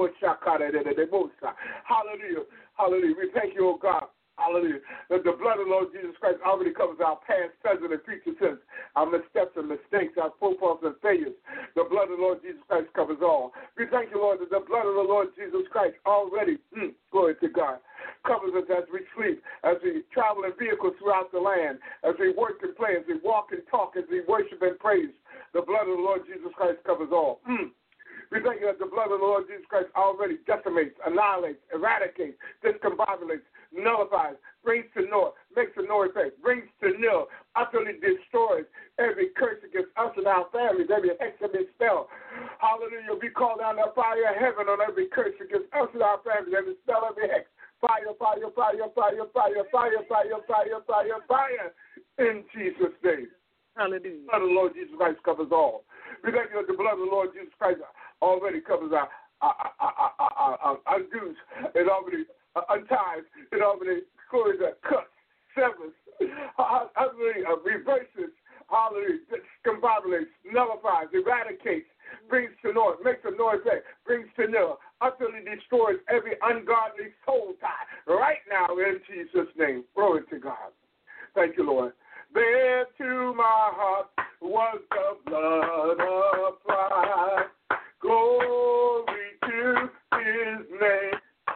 Hallelujah. Hallelujah. We thank you, oh God. Hallelujah. That the blood of the Lord Jesus Christ already covers our past, present, and future sins, our missteps and mistakes, our faux pas and failures. The blood of the Lord Jesus Christ covers all. We thank you, Lord, that the blood of the Lord Jesus Christ already, glory to God, covers us as we sleep, as we travel in vehicles throughout the land, as we work and play, as we walk and talk, as we worship and praise. The blood of the Lord Jesus Christ covers all. We thank you that the blood of the Lord Jesus Christ already decimates, annihilates, eradicates, discombobulates, nullifies, brings to naught, makes a no effect, brings to nil, utterly destroys every curse against us and our families, every hex, every spell. Hallelujah. We call down the fire of heaven on every curse against us and our families, every spell, every hex. Fire, fire, fire, fire, fire, fire, fire, fire, fire, fire, in Jesus' name. Hallelujah. The blood of the Lord Jesus Christ covers all. We thank you that the blood of the Lord Jesus Christ already covers our undoes. It already unties. It already cuts, severs, reverses, hallelujah, discombobulates, nullifies, eradicates, brings to naught, makes a no effect, brings to nil, utterly destroys every ungodly soul tie right now in Jesus' name. Glory to God. Thank you, Lord. There to my heart was the blood applied. Glory to his name.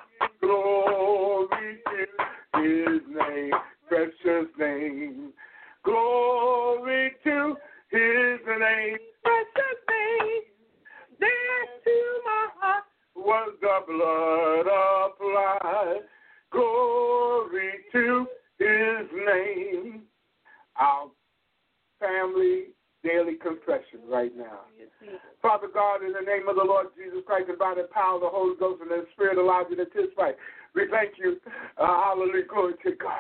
Glory to his name. Precious name. Glory to his name. Precious name. There to my heart was the blood applied. Glory to his name. Our family daily confession right now. Father God, in the name of the Lord Jesus Christ, and by the power of the Holy Ghost and the Spirit of life that is right, we thank you. Hallelujah. Glory to God.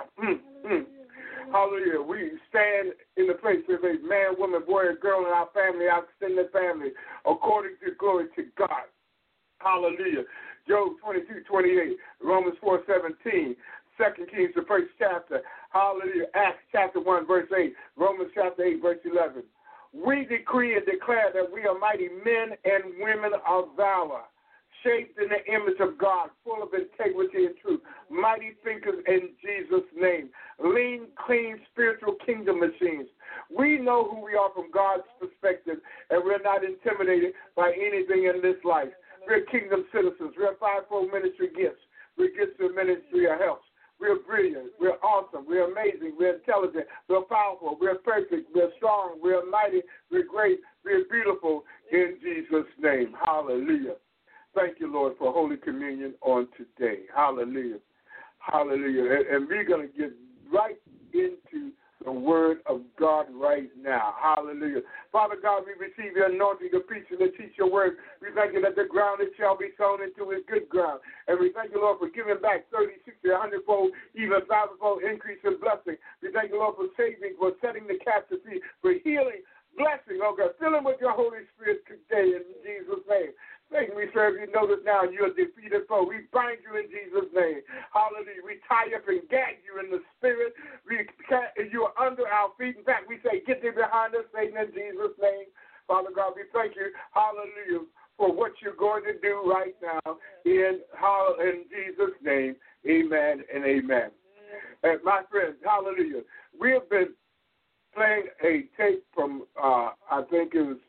Hallelujah. We stand in the place of a man, woman, boy, or girl in our family, our extended family, according to glory to God. Hallelujah. Job 22:28, Romans 4:17. 2 Kings, the first chapter. Hallelujah. Acts chapter 1, verse 8. Romans chapter 8, verse 11. We decree and declare that we are mighty men and women of valor, shaped in the image of God, full of integrity and truth, mighty thinkers in Jesus' name, lean, clean, spiritual kingdom machines. We know who we are from God's perspective, and we're not intimidated by anything in this life. We're kingdom citizens. We're fivefold ministry gifts. We're gifts of ministry of health. We're brilliant. We're awesome. We're amazing. We're intelligent. We're powerful. We're perfect. We're strong. We're mighty. We're great. We're beautiful in Jesus' name. Hallelujah. Thank you, Lord, for Holy Communion on today. Hallelujah. Hallelujah. And we're going to get right into the word of God right now. Hallelujah. Father God, we receive your anointing to preach and to teach your word. We thank you that the ground it shall be sown into is good ground. And we thank you, Lord, for giving back 30, 60, 100-fold, even 1,000-fold increase in blessing. We thank you, Lord, for saving, for setting the captive free, for healing, blessing, oh God. Fill him with your Holy Spirit today in Jesus' name. Satan, we serve you. Notice now you're a defeated foe. We bind you in Jesus' name. Hallelujah. We tie up and gag you in the spirit. You are under our feet. In fact, we say, get thee behind us, Satan, in Jesus' name. Father God, we thank you, hallelujah, for what you're going to do right now in Jesus' name. Amen and amen. And my friends, hallelujah, we have been playing a tape from, I think it was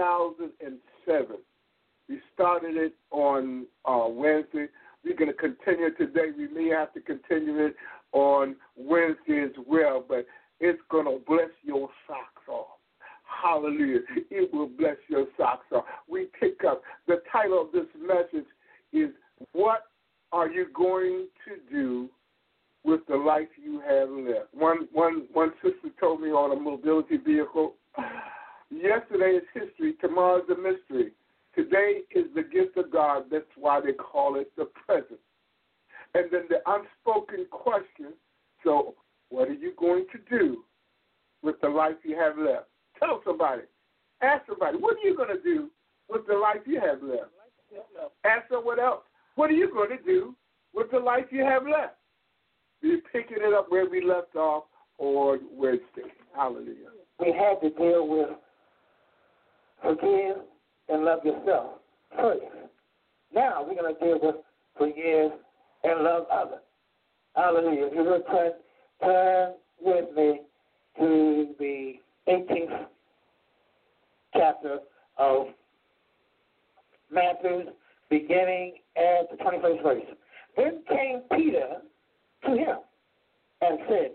2007. We started it on Wednesday. We're going to continue today. We may have to continue it on Wednesday as well, but it's going to bless your socks off. Hallelujah. It will bless your socks off. We pick up, the title of this message is, what are you going to do with the life you have left? One sister told me on a mobility vehicle, yesterday is history, tomorrow's a mystery. Today is the gift of God. That's why they call it the present. And then the unspoken question, so what are you going to do with the life you have left? Tell somebody. Ask somebody, what are you going to do with the life you have left? Ask someone else, what are you going to do with the life you have left? We're picking it up where we left off on Wednesday. Hallelujah. We had to deal with forgive and love yourself first. Now we're going to deal with forgive and love others. Hallelujah. If you would turn with me to the 18th chapter of Matthew, beginning at the 21st verse. Then came Peter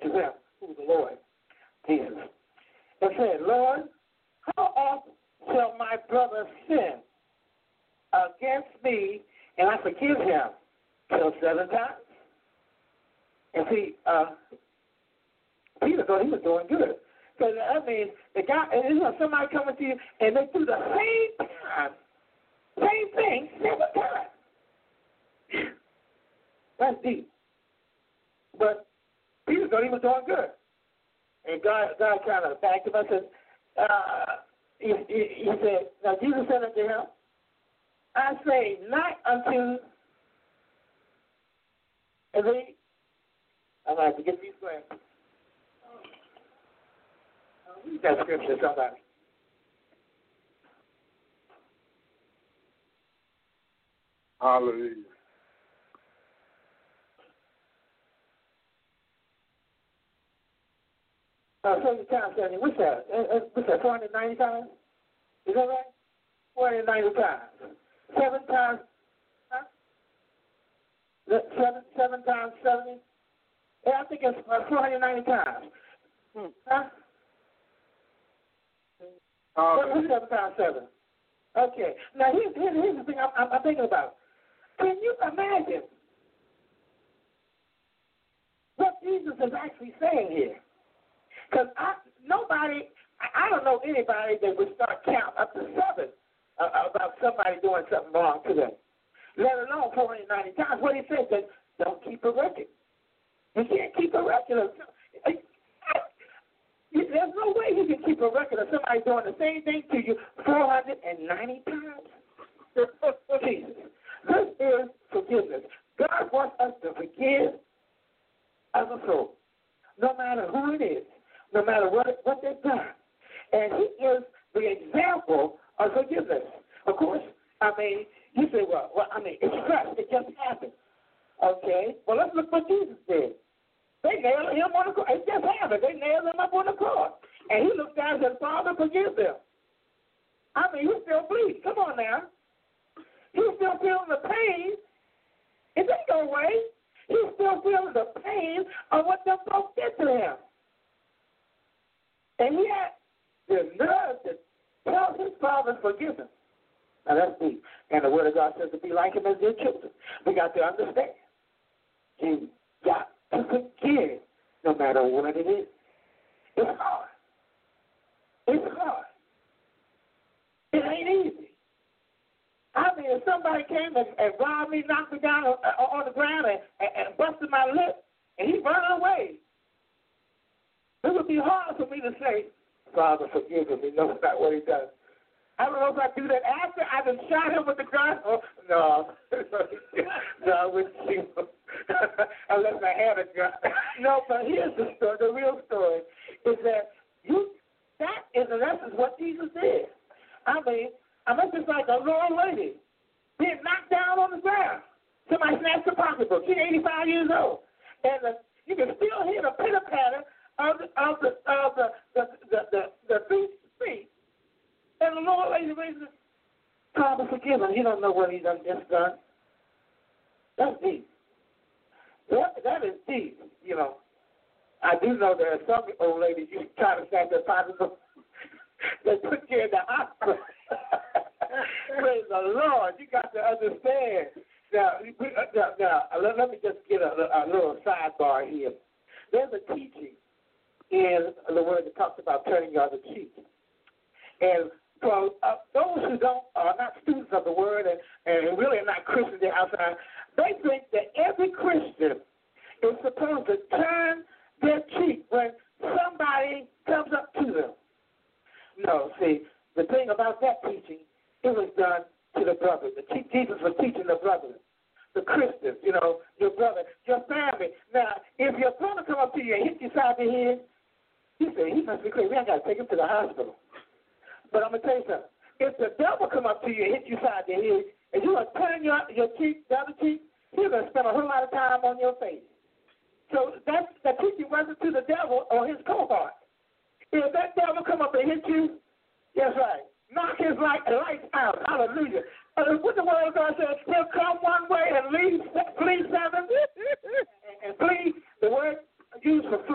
to him, who was the Lord, Jesus, and said, Lord, how often shall my brother sin against me, and I forgive him? Till 7 times? And see, Peter thought he was doing good. Because, I mean, the guy, and you know, somebody coming to you, and they do the same thing 7 times. That's deep. But Peter thought he was doing good. And God kind of backed him up and said, he said, now Jesus said unto him, I say not unto, and they, I'm going to have to get these glasses. Read that scripture, somebody. Hallelujah. So the time, what's that? What's that, 490 times? Is that right? 490 times. 7 times, huh? 7 times 70? Yeah, I think it's 490 times. Huh? What's 7 times 7? Okay. Now, here's the thing I'm thinking about. Can you imagine what Jesus is actually saying here? Because I don't know anybody that would start count up to 7 about somebody doing something wrong to them, let alone 490 times. What he says is, don't keep a record. You can't keep a record. There's no way you can keep a record of somebody doing the same thing to you 490 times. Jesus. This is forgiveness. God wants us to forgive other soul, no matter who it is, no matter what they've done. And he is the example of forgiveness. Of course, I mean, you say, well, it's trust. It just happened. Okay? Well, let's look what Jesus did. They nailed him on the cross. It just happened. They nailed him up on the cross. And he looked down and said, Father, forgive them. I mean, he still bleeds. Come on now. He's still feeling the pain. It didn't go away. He's still feeling the pain of what them folks did to him. And yet, the nerve to tell his father forgive him. Now that's deep. And the word of God says to be like him as their children. We got to understand. You got to forgive no matter what it is. It's hard. It's hard. It ain't easy. I mean, if somebody came and robbed me, knocked me down on the ground and busted my lip, and he run away, it would be hard for me to say, Father, forgive him. He knows not what he does. I don't know if I do that after I've been shot him with the gun. Oh, no. No, I wouldn't shoot him. Unless I had a gun. No, but here's the story. The real story is that that is in essence what Jesus did. I mean, I'm just like a little lady being knocked down on the ground. Somebody snatched her pocketbook. She's 85 years old. And you can still hear the pitter-patter of the feet. And the Lord lady raises, Father, forgive him. He don't know what he done just done. That's deep. That is deep, you know. I do know there are some old ladies you try to snatch their pocketbook. They put you in the hospital. Praise the Lord. You got to understand. Now let me just get a little sidebar here. There's a teaching in the word that talks about turning the other cheek. And so those who are not students of the word and really are not Christians, they're outside, they think that every Christian is supposed to turn their cheek when somebody comes up to them. No, see, the thing about that teaching, it was done to the brothers. Jesus was teaching the brothers, the Christians, you know, your brother, your family. Now, if your brother come up to you and hit you side of the head, you say, he must be crazy. I got to take him to the hospital. But I'm going to tell you something. If the devil come up to you and hit you side of the head, and you are turning your cheek, the other cheek, he's going to spend a whole lot of time on your face. So that teaching wasn't to the devil or his cohort. If that devil come up and hit you, that's right. Knock his lights out. Hallelujah. What the word of God says, he'll come one way and flee seven. And flee, the word used for flee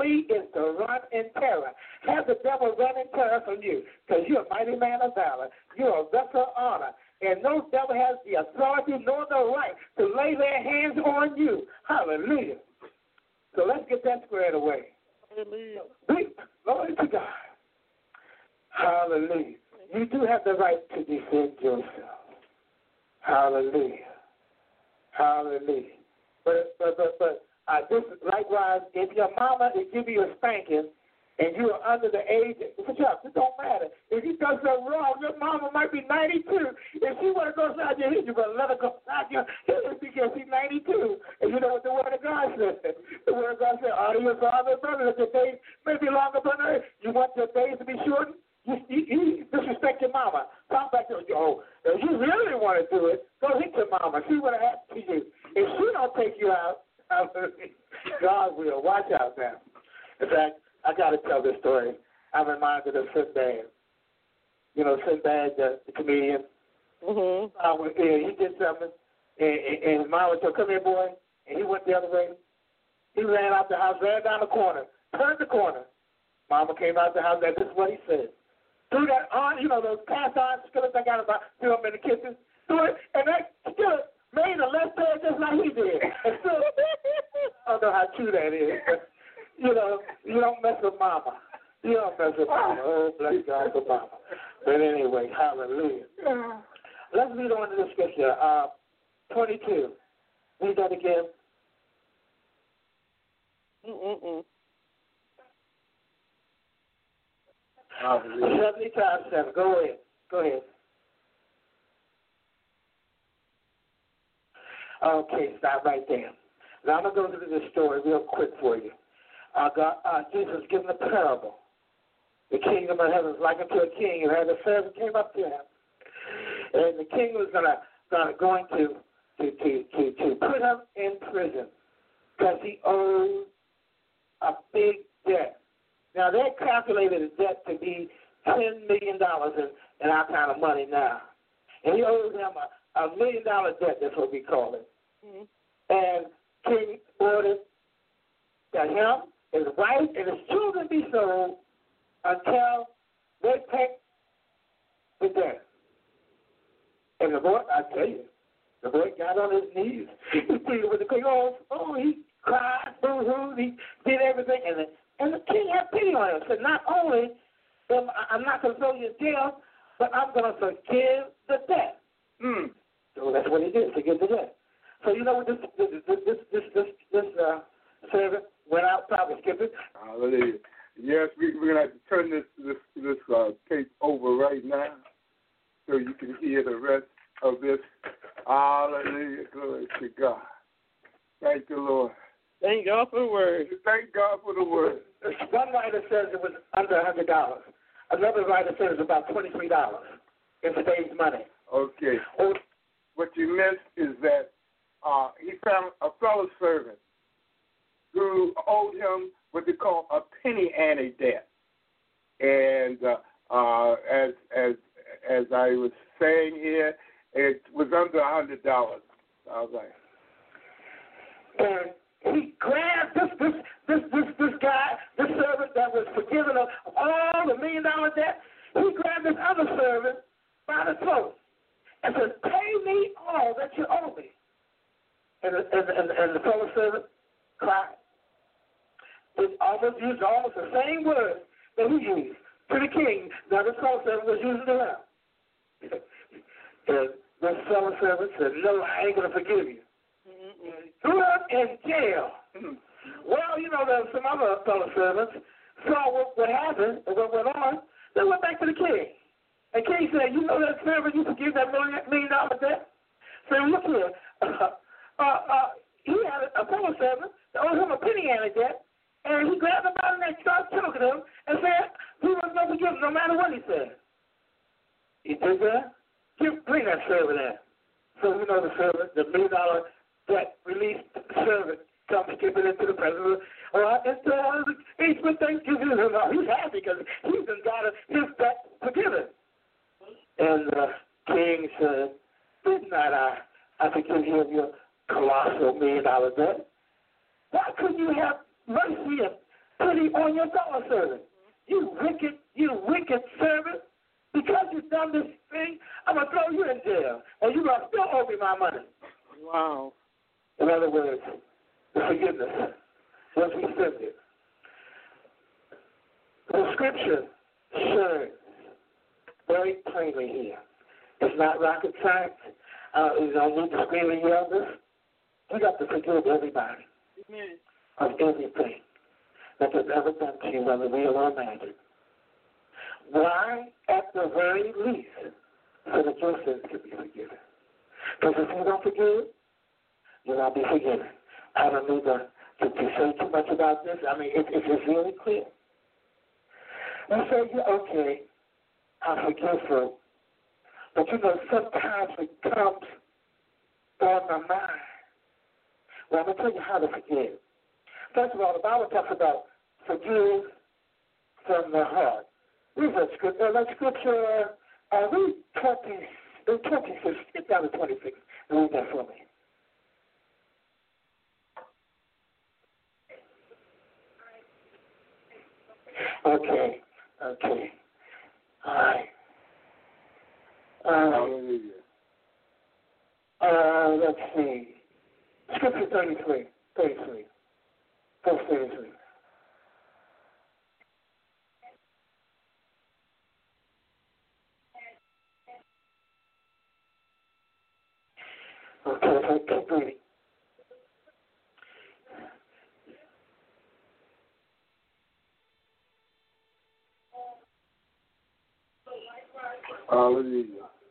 flee is to run in terror. Have the devil run in terror from you, because you're a mighty man of valor. You're a vessel of honor. And no devil has the authority nor the right to lay their hands on you. Hallelujah. So let's get that squared away. Hallelujah. Glory to God. Hallelujah. You do have the right to defend yourself. Hallelujah. Hallelujah. But this, likewise, if your mama is giving you a spanking and you are under the age, it don't matter. If you do something wrong, your mama might be 92. If she want to go outside your head, you better let her go outside your head because she's 92. And you know what the Word of God says? The Word of God says, honor your father and brother, that your days may be longer upon earth. You want your days to be shortened? You disrespect your mama. Talk back to her. If you really want to do it, go hit your mama. See what happens to you. If she don't take you out, God will. Watch out now. In fact, I got to tell this story. I'm reminded of Sinbad. You know, Sinbad, the comedian. Mm-hmm. He did something, and his mom said, come here, boy. And he went the other way. He ran out the house, ran down the corner, turned the corner. Mama came out the house, and this is what he said. Threw that on, you know, those cast-iron skillets I got about, threw them in the kitchen. Threw it, and that skillet made a left hand just like he did. And so, I don't know how true that is, but, you know, you don't mess with mama. You don't mess with mama. Oh, bless God for mama. But anyway, hallelujah. Let's read on to the scripture. 22. Read that again. 70 times 7. Go ahead. Okay, stop right there. Now I'm going to go through this story real quick for you. Jesus given a parable. The kingdom of heaven is like unto a king, and the servant came up to him. And the king was going to put him in prison because he owed a big debt. Now, they calculated the debt to be $10 million in our kind of money now. And he owed him a $1 million debt, that's what we call it. Mm-hmm. And king ordered that him, his wife, and his children be sold until they pay the debt. And the boy, I tell you, the boy got on his knees. He pleaded with the king. He cried, boo-hoo, he did everything. And the king had pity on him. Said, not only am I'm not going to throw you in jail, but I'm going to forgive the debt. So that's what he did, forgive the debt. So you know what this servant went out, probably skipped it. Hallelujah. Yes, we're going to have to turn this tape over right now so you can hear the rest of this. Hallelujah. Glory to God. Thank the Lord. Thank God for the word. Thank God for the word. One writer says it was under $100. Another writer says it's about $23 in today's money. Okay. What you missed is that he found a fellow servant who owed him what they call a penny ante debt. And as I was saying here, it was under $100. I was like, and he grabbed this guy, this servant that was forgiven of all the $1 million debt. He grabbed this other servant by the throat and said, "Pay me all that you owe me." And the fellow servant cried. He used almost the same words that he used to the king. Now the fellow servant was using to him. And the fellow servant said, "No, I ain't going to forgive you." Threw him in jail. Well, you know, there were some other fellow servants saw what happened and what went on. They went back to the king. And king said, "You know that servant you forgive that $1 million debt?" So look here. He had a fellow servant that owed him a penny ante debt, and he grabbed him out of that, started choking him, and said he was going to forgive him no matter what he said. He did that? Bring that servant in. So you know the servant, the $1 million debt released servant comes skipping into the president. He's been Thanksgiving. He's happy because he's got his debt forgiven. And the king said, "Did not I forgive you of your colossal $1 million debt? Why couldn't you have mercy and pity on your fellow servant. You wicked servant. Because you've done this thing, I'm going to throw you in jail. And you're going to still owe me my money. Wow. In other words, the forgiveness was rescinded. The scripture shows very plainly here. It's not rocket science. You don't need to scream and yell this. You got to forgive everybody. Amen. Of everything that they've ever done to you, whether real or imagined. Why? At the very least, so that your sins can be forgiven. Because if you don't forgive, you'll not be forgiven. I don't need to say too much about this. I mean, it's really clear. You say, yeah, okay, I forgive you. But you know, sometimes it comes on my mind. Well, I'm going to tell you how to forgive. First of all, the Bible talks about forgive from the heart. Read that scripture. Read 26. Get down to 26 and read that for me. Okay. All right. Let's see. Scripture 33. Verse 33. Okay, so keep reading. Hallelujah.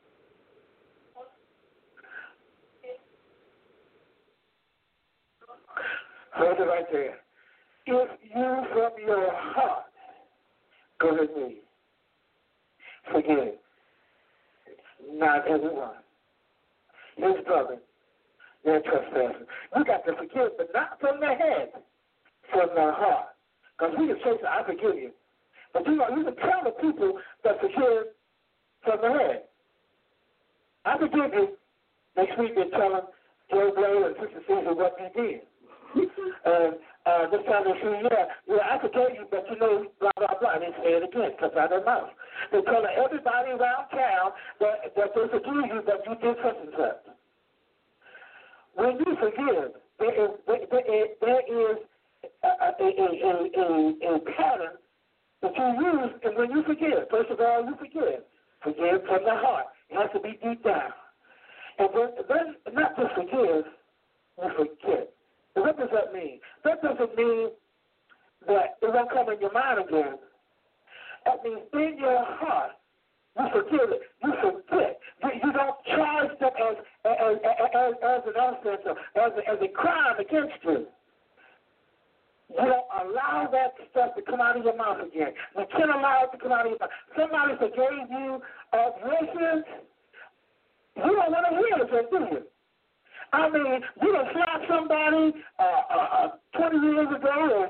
Hold it right there. If you from your heart, go ahead and read. Forgive. Not everyone. His brother, their trespasses. You got to forgive, but not from the head, from the heart. Because we can say, I forgive you. But you can tell the people that forgive from the head. I forgive you. Next week they're telling Joe Blow and Sister Caesar what they did. This time they say, yeah, I forgave you, but you know, blah, blah, blah. And they say it again, comes out of their mouth. They're telling everybody around town that they forgive you, but you did such and such. When you forgive, there is a pattern that you use, and when you forgive, first of all, you forgive. Forgive from the heart. It has to be deep down. And then not just forgive, you forget. And what does that mean? That doesn't mean that it won't come in your mind again. That means in your heart, you forgive it. You forget. You don't charge them as an offense or as a crime against you. You don't allow that stuff to come out of your mouth again. You can't allow it to come out of your mouth. Somebody forgave you of your sins. You don't want to hear it, do you? I mean, you done slapped somebody 20 years ago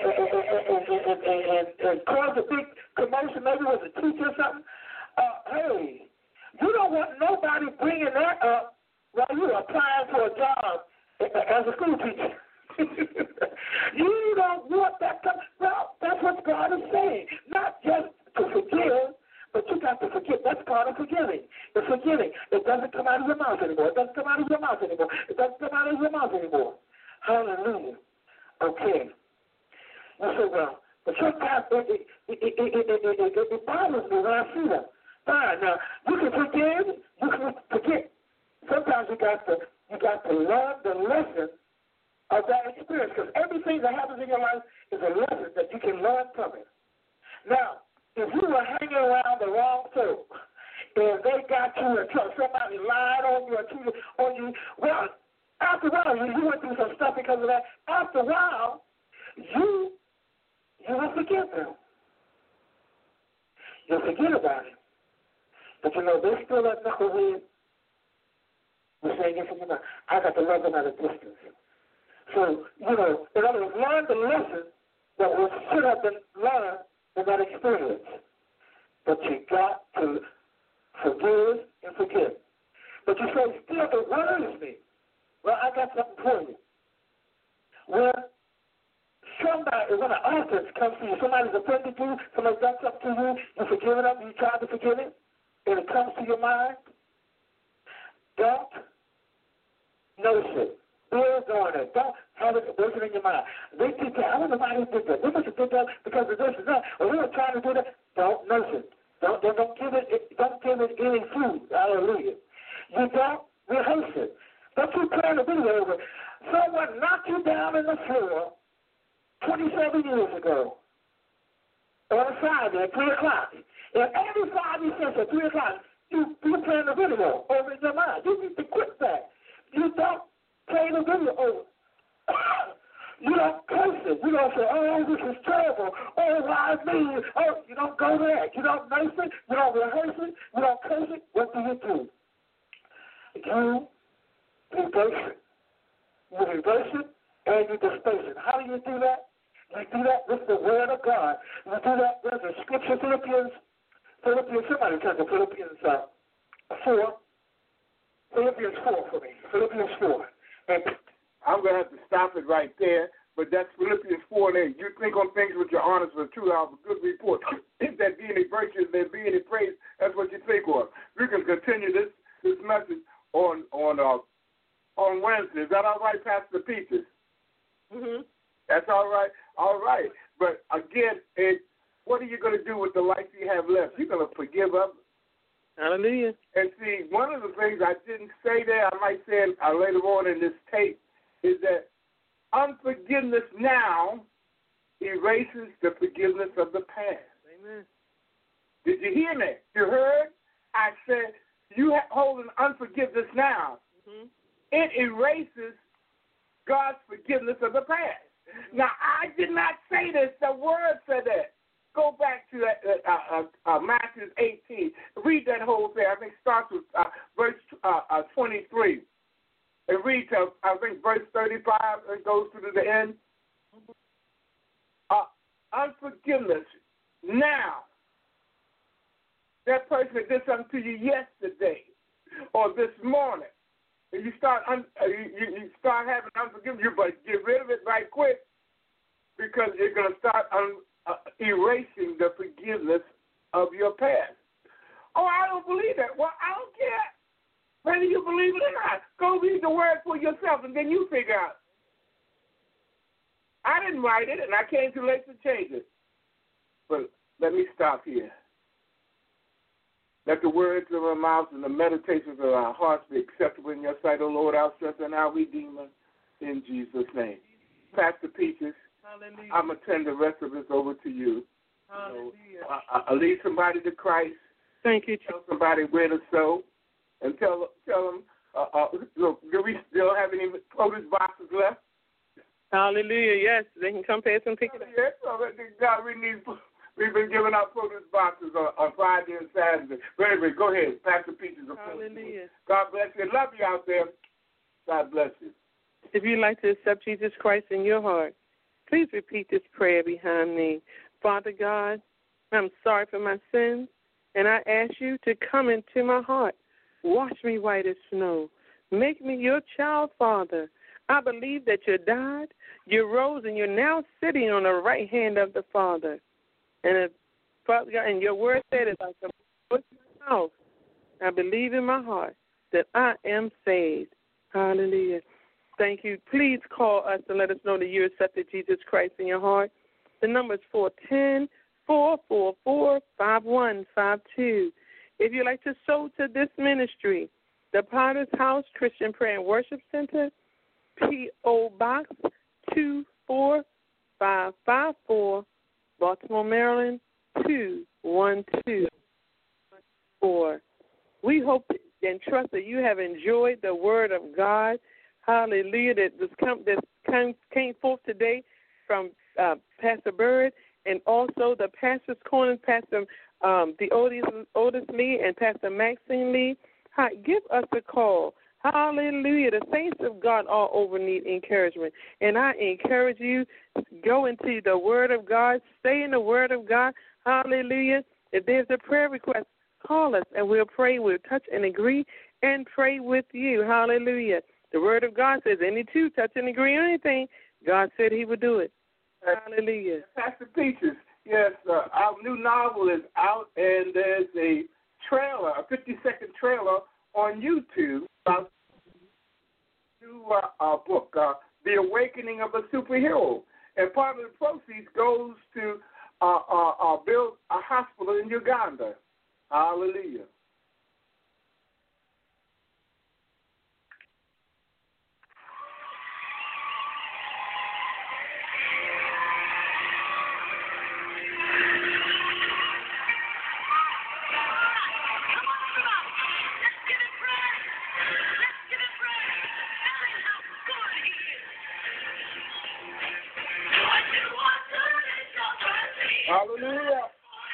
and caused a big commotion. Maybe it was a teacher or something. Hey, you don't want nobody bringing that up while you're applying for a job as a school teacher. You don't want that. Well, that's what God is saying. Not just to forgive, but you got to forgive. That's part of forgiving. It's forgiving. It doesn't come out of your mouth anymore. It doesn't come out of your mouth anymore. It doesn't come out of your mouth anymore. Hallelujah. Okay. You say, well, but sometimes it bothers me when I see that. Fine. Now, you can forgive. You can forget. Sometimes you got to learn the lesson of that experience, because everything that happens in your life is a lesson that you can learn from it. Now, if you were hanging around the wrong folk, and they got you in trouble, somebody lied on you or cheated on you, well, after a while, you went through some stuff because of that. After a while, you will forgive them. You'll forget about it. But you know, they're still at knucklehead. We're saying it from your mouth. I got to love them at a distance. So, you know, in other words, learn the lesson that should have been learned in that experience. But you got to forgive and forget. But you say, still, it worries me. Well, I got something for you. When somebody, when an offense comes to you, somebody's offended you, somebody done something to you, you forgive them, you try to forgive it, and it comes to your mind, don't notice it. Build on it. Don't have it working in your mind. They did that. I don't know why they did that. They must have did that because of this and that. Or we were trying to do that. Don't notice it. Don't give it any food. Hallelujah. You don't rehearse it. Don't keep playing the video over. Someone knocked you down in the floor 27 years ago on a Friday at 3 o'clock. And every Friday since at 3 o'clock, you're playing the video over in your mind. You need to quit that. You don't play the video over. You don't curse it. You don't say, oh, this is terrible. Oh, why me? Oh, you don't go there. You don't nurse it. You don't rehearse it. You don't curse it. What do? You reverse it. You reverse it and you disperse it. How do you do that? You do that with the Word of God. You do that with the Scripture, Philippians, somebody turn to Philippians 4. Philippians 4 for me. Philippians 4. And I'm going to have to stop it right there, but that's Philippians 4:8. You think on things which are honest with true, have a good report. If there be any virtue, if there be any praise, that's what you think of. We can continue this message on Wednesday. Is that all right, Pastor Peaches? Mm-hmm. That's all right? All right. But, again, what are you going to do with the life you have left? You're going to forgive others. Hallelujah. And see, one of the things I didn't say there, I might say it later on in this tape, is that unforgiveness now erases the forgiveness of the past. Amen. Did you hear me? You heard? I said, you hold an unforgiveness now. Mm-hmm. It erases God's forgiveness of the past. Mm-hmm. Now, I did not say this. The Word said that. Go back to Matthew 18. Read that whole thing. I think it starts with verse 23. And read to, I think, verse 35 and goes through to the end. Unforgiveness. Now, that person that did something to you yesterday or this morning, and you start you start having unforgiveness, you better get rid of it right quick because you're going to start erasing the forgiveness of your past. Oh, I don't believe that. Well, I don't care whether you believe it or not. Go read the Word for yourself, and then you figure out. I didn't write it, and I came too late to change it. But let me stop here. Let the words of our mouths and the meditations of our hearts be acceptable in your sight, O Lord, our strength and our Redeemer, in Jesus' name. Pastor Peaches, hallelujah. I'm going to turn the rest of this over to you. Hallelujah. I'll lead somebody to Christ. Thank you. Tell somebody where to sow. And tell them, look, do we still have any produce boxes left? Hallelujah. Yes, they can come past and pick it up. Yes, God, we've been giving out produce boxes on Friday and Saturday. But anyway, go ahead. Pastor Peaches. Hallelujah. God bless you. Love you out there. God bless you. If you'd like to accept Jesus Christ in your heart, please repeat this prayer behind me. Father God, I'm sorry for my sins, and I ask you to come into my heart. Wash me white as snow. Make me your child, Father. I believe that you died, you rose, and you're now sitting on the right hand of the Father. And Father God, and your word said, as I confess in my mouth, I believe in my heart that I am saved. Hallelujah. Thank you. Please call us and let us know that you accepted Jesus Christ in your heart. The number is 410-444-5152. If you'd like to sow to this ministry, the Potter's House Christian Prayer and Worship Center, P.O. Box 24554, Baltimore, Maryland, 21214. We hope and trust that you have enjoyed the Word of God. Hallelujah. That came forth today from Pastor Bird and also the Pastor's Corner, Pastor Otis Lee and Pastor Maxine Lee. Give us a call. Hallelujah. The saints of God all over need encouragement. And I encourage you, go into the Word of God, stay in the Word of God. Hallelujah. If there's a prayer request, call us and we'll pray. We'll touch and agree and pray with you. Hallelujah. The Word of God says any two touch and agree on anything, God said he would do it. Hallelujah. Pastor Peaches, yes, our new novel is out, and there's a trailer, a 50-second trailer on YouTube about the new book, The Awakening of a Superhero. And part of the proceeds goes to build a hospital in Uganda. Hallelujah. Hallelujah.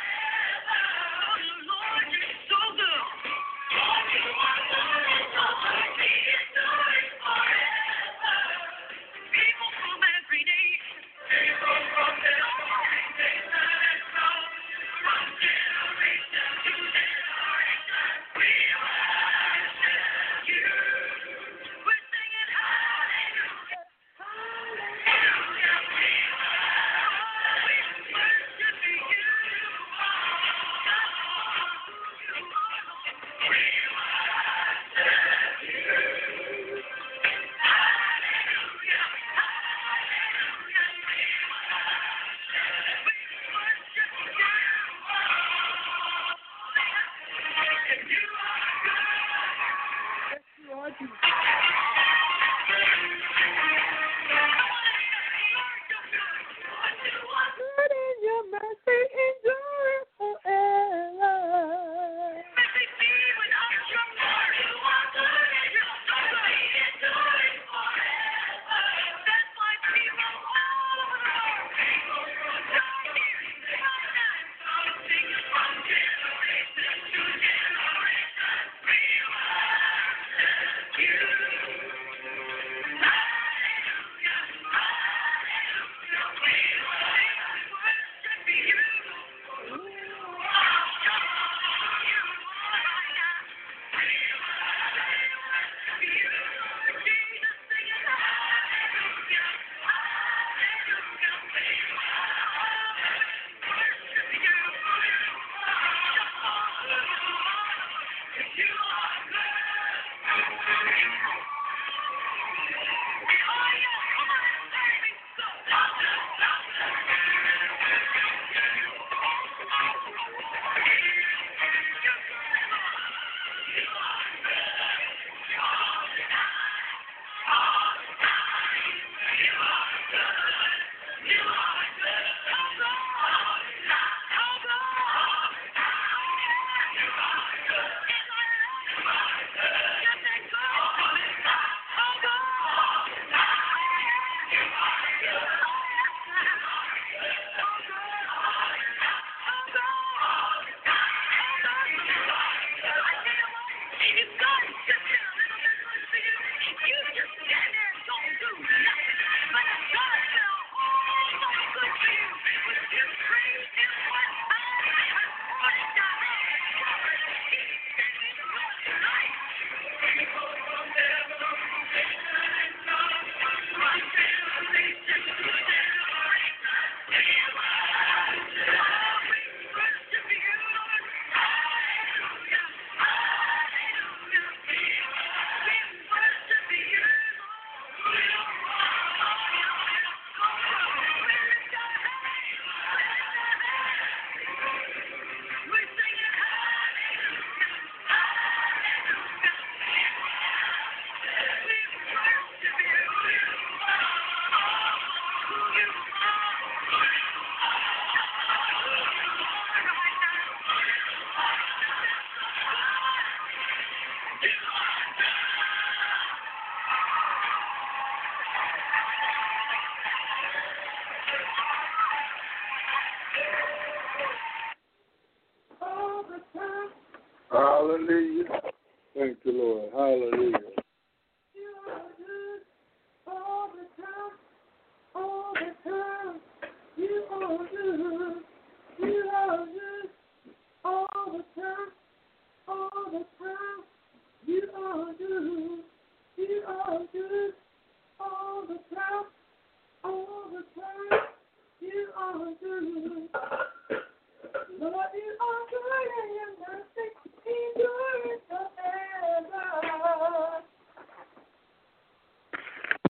Hallelujah. Thank you, Lord. Hallelujah. You are good all the time, all the time. You are good. You are good all the time, all the time. You are good. You are good all the time.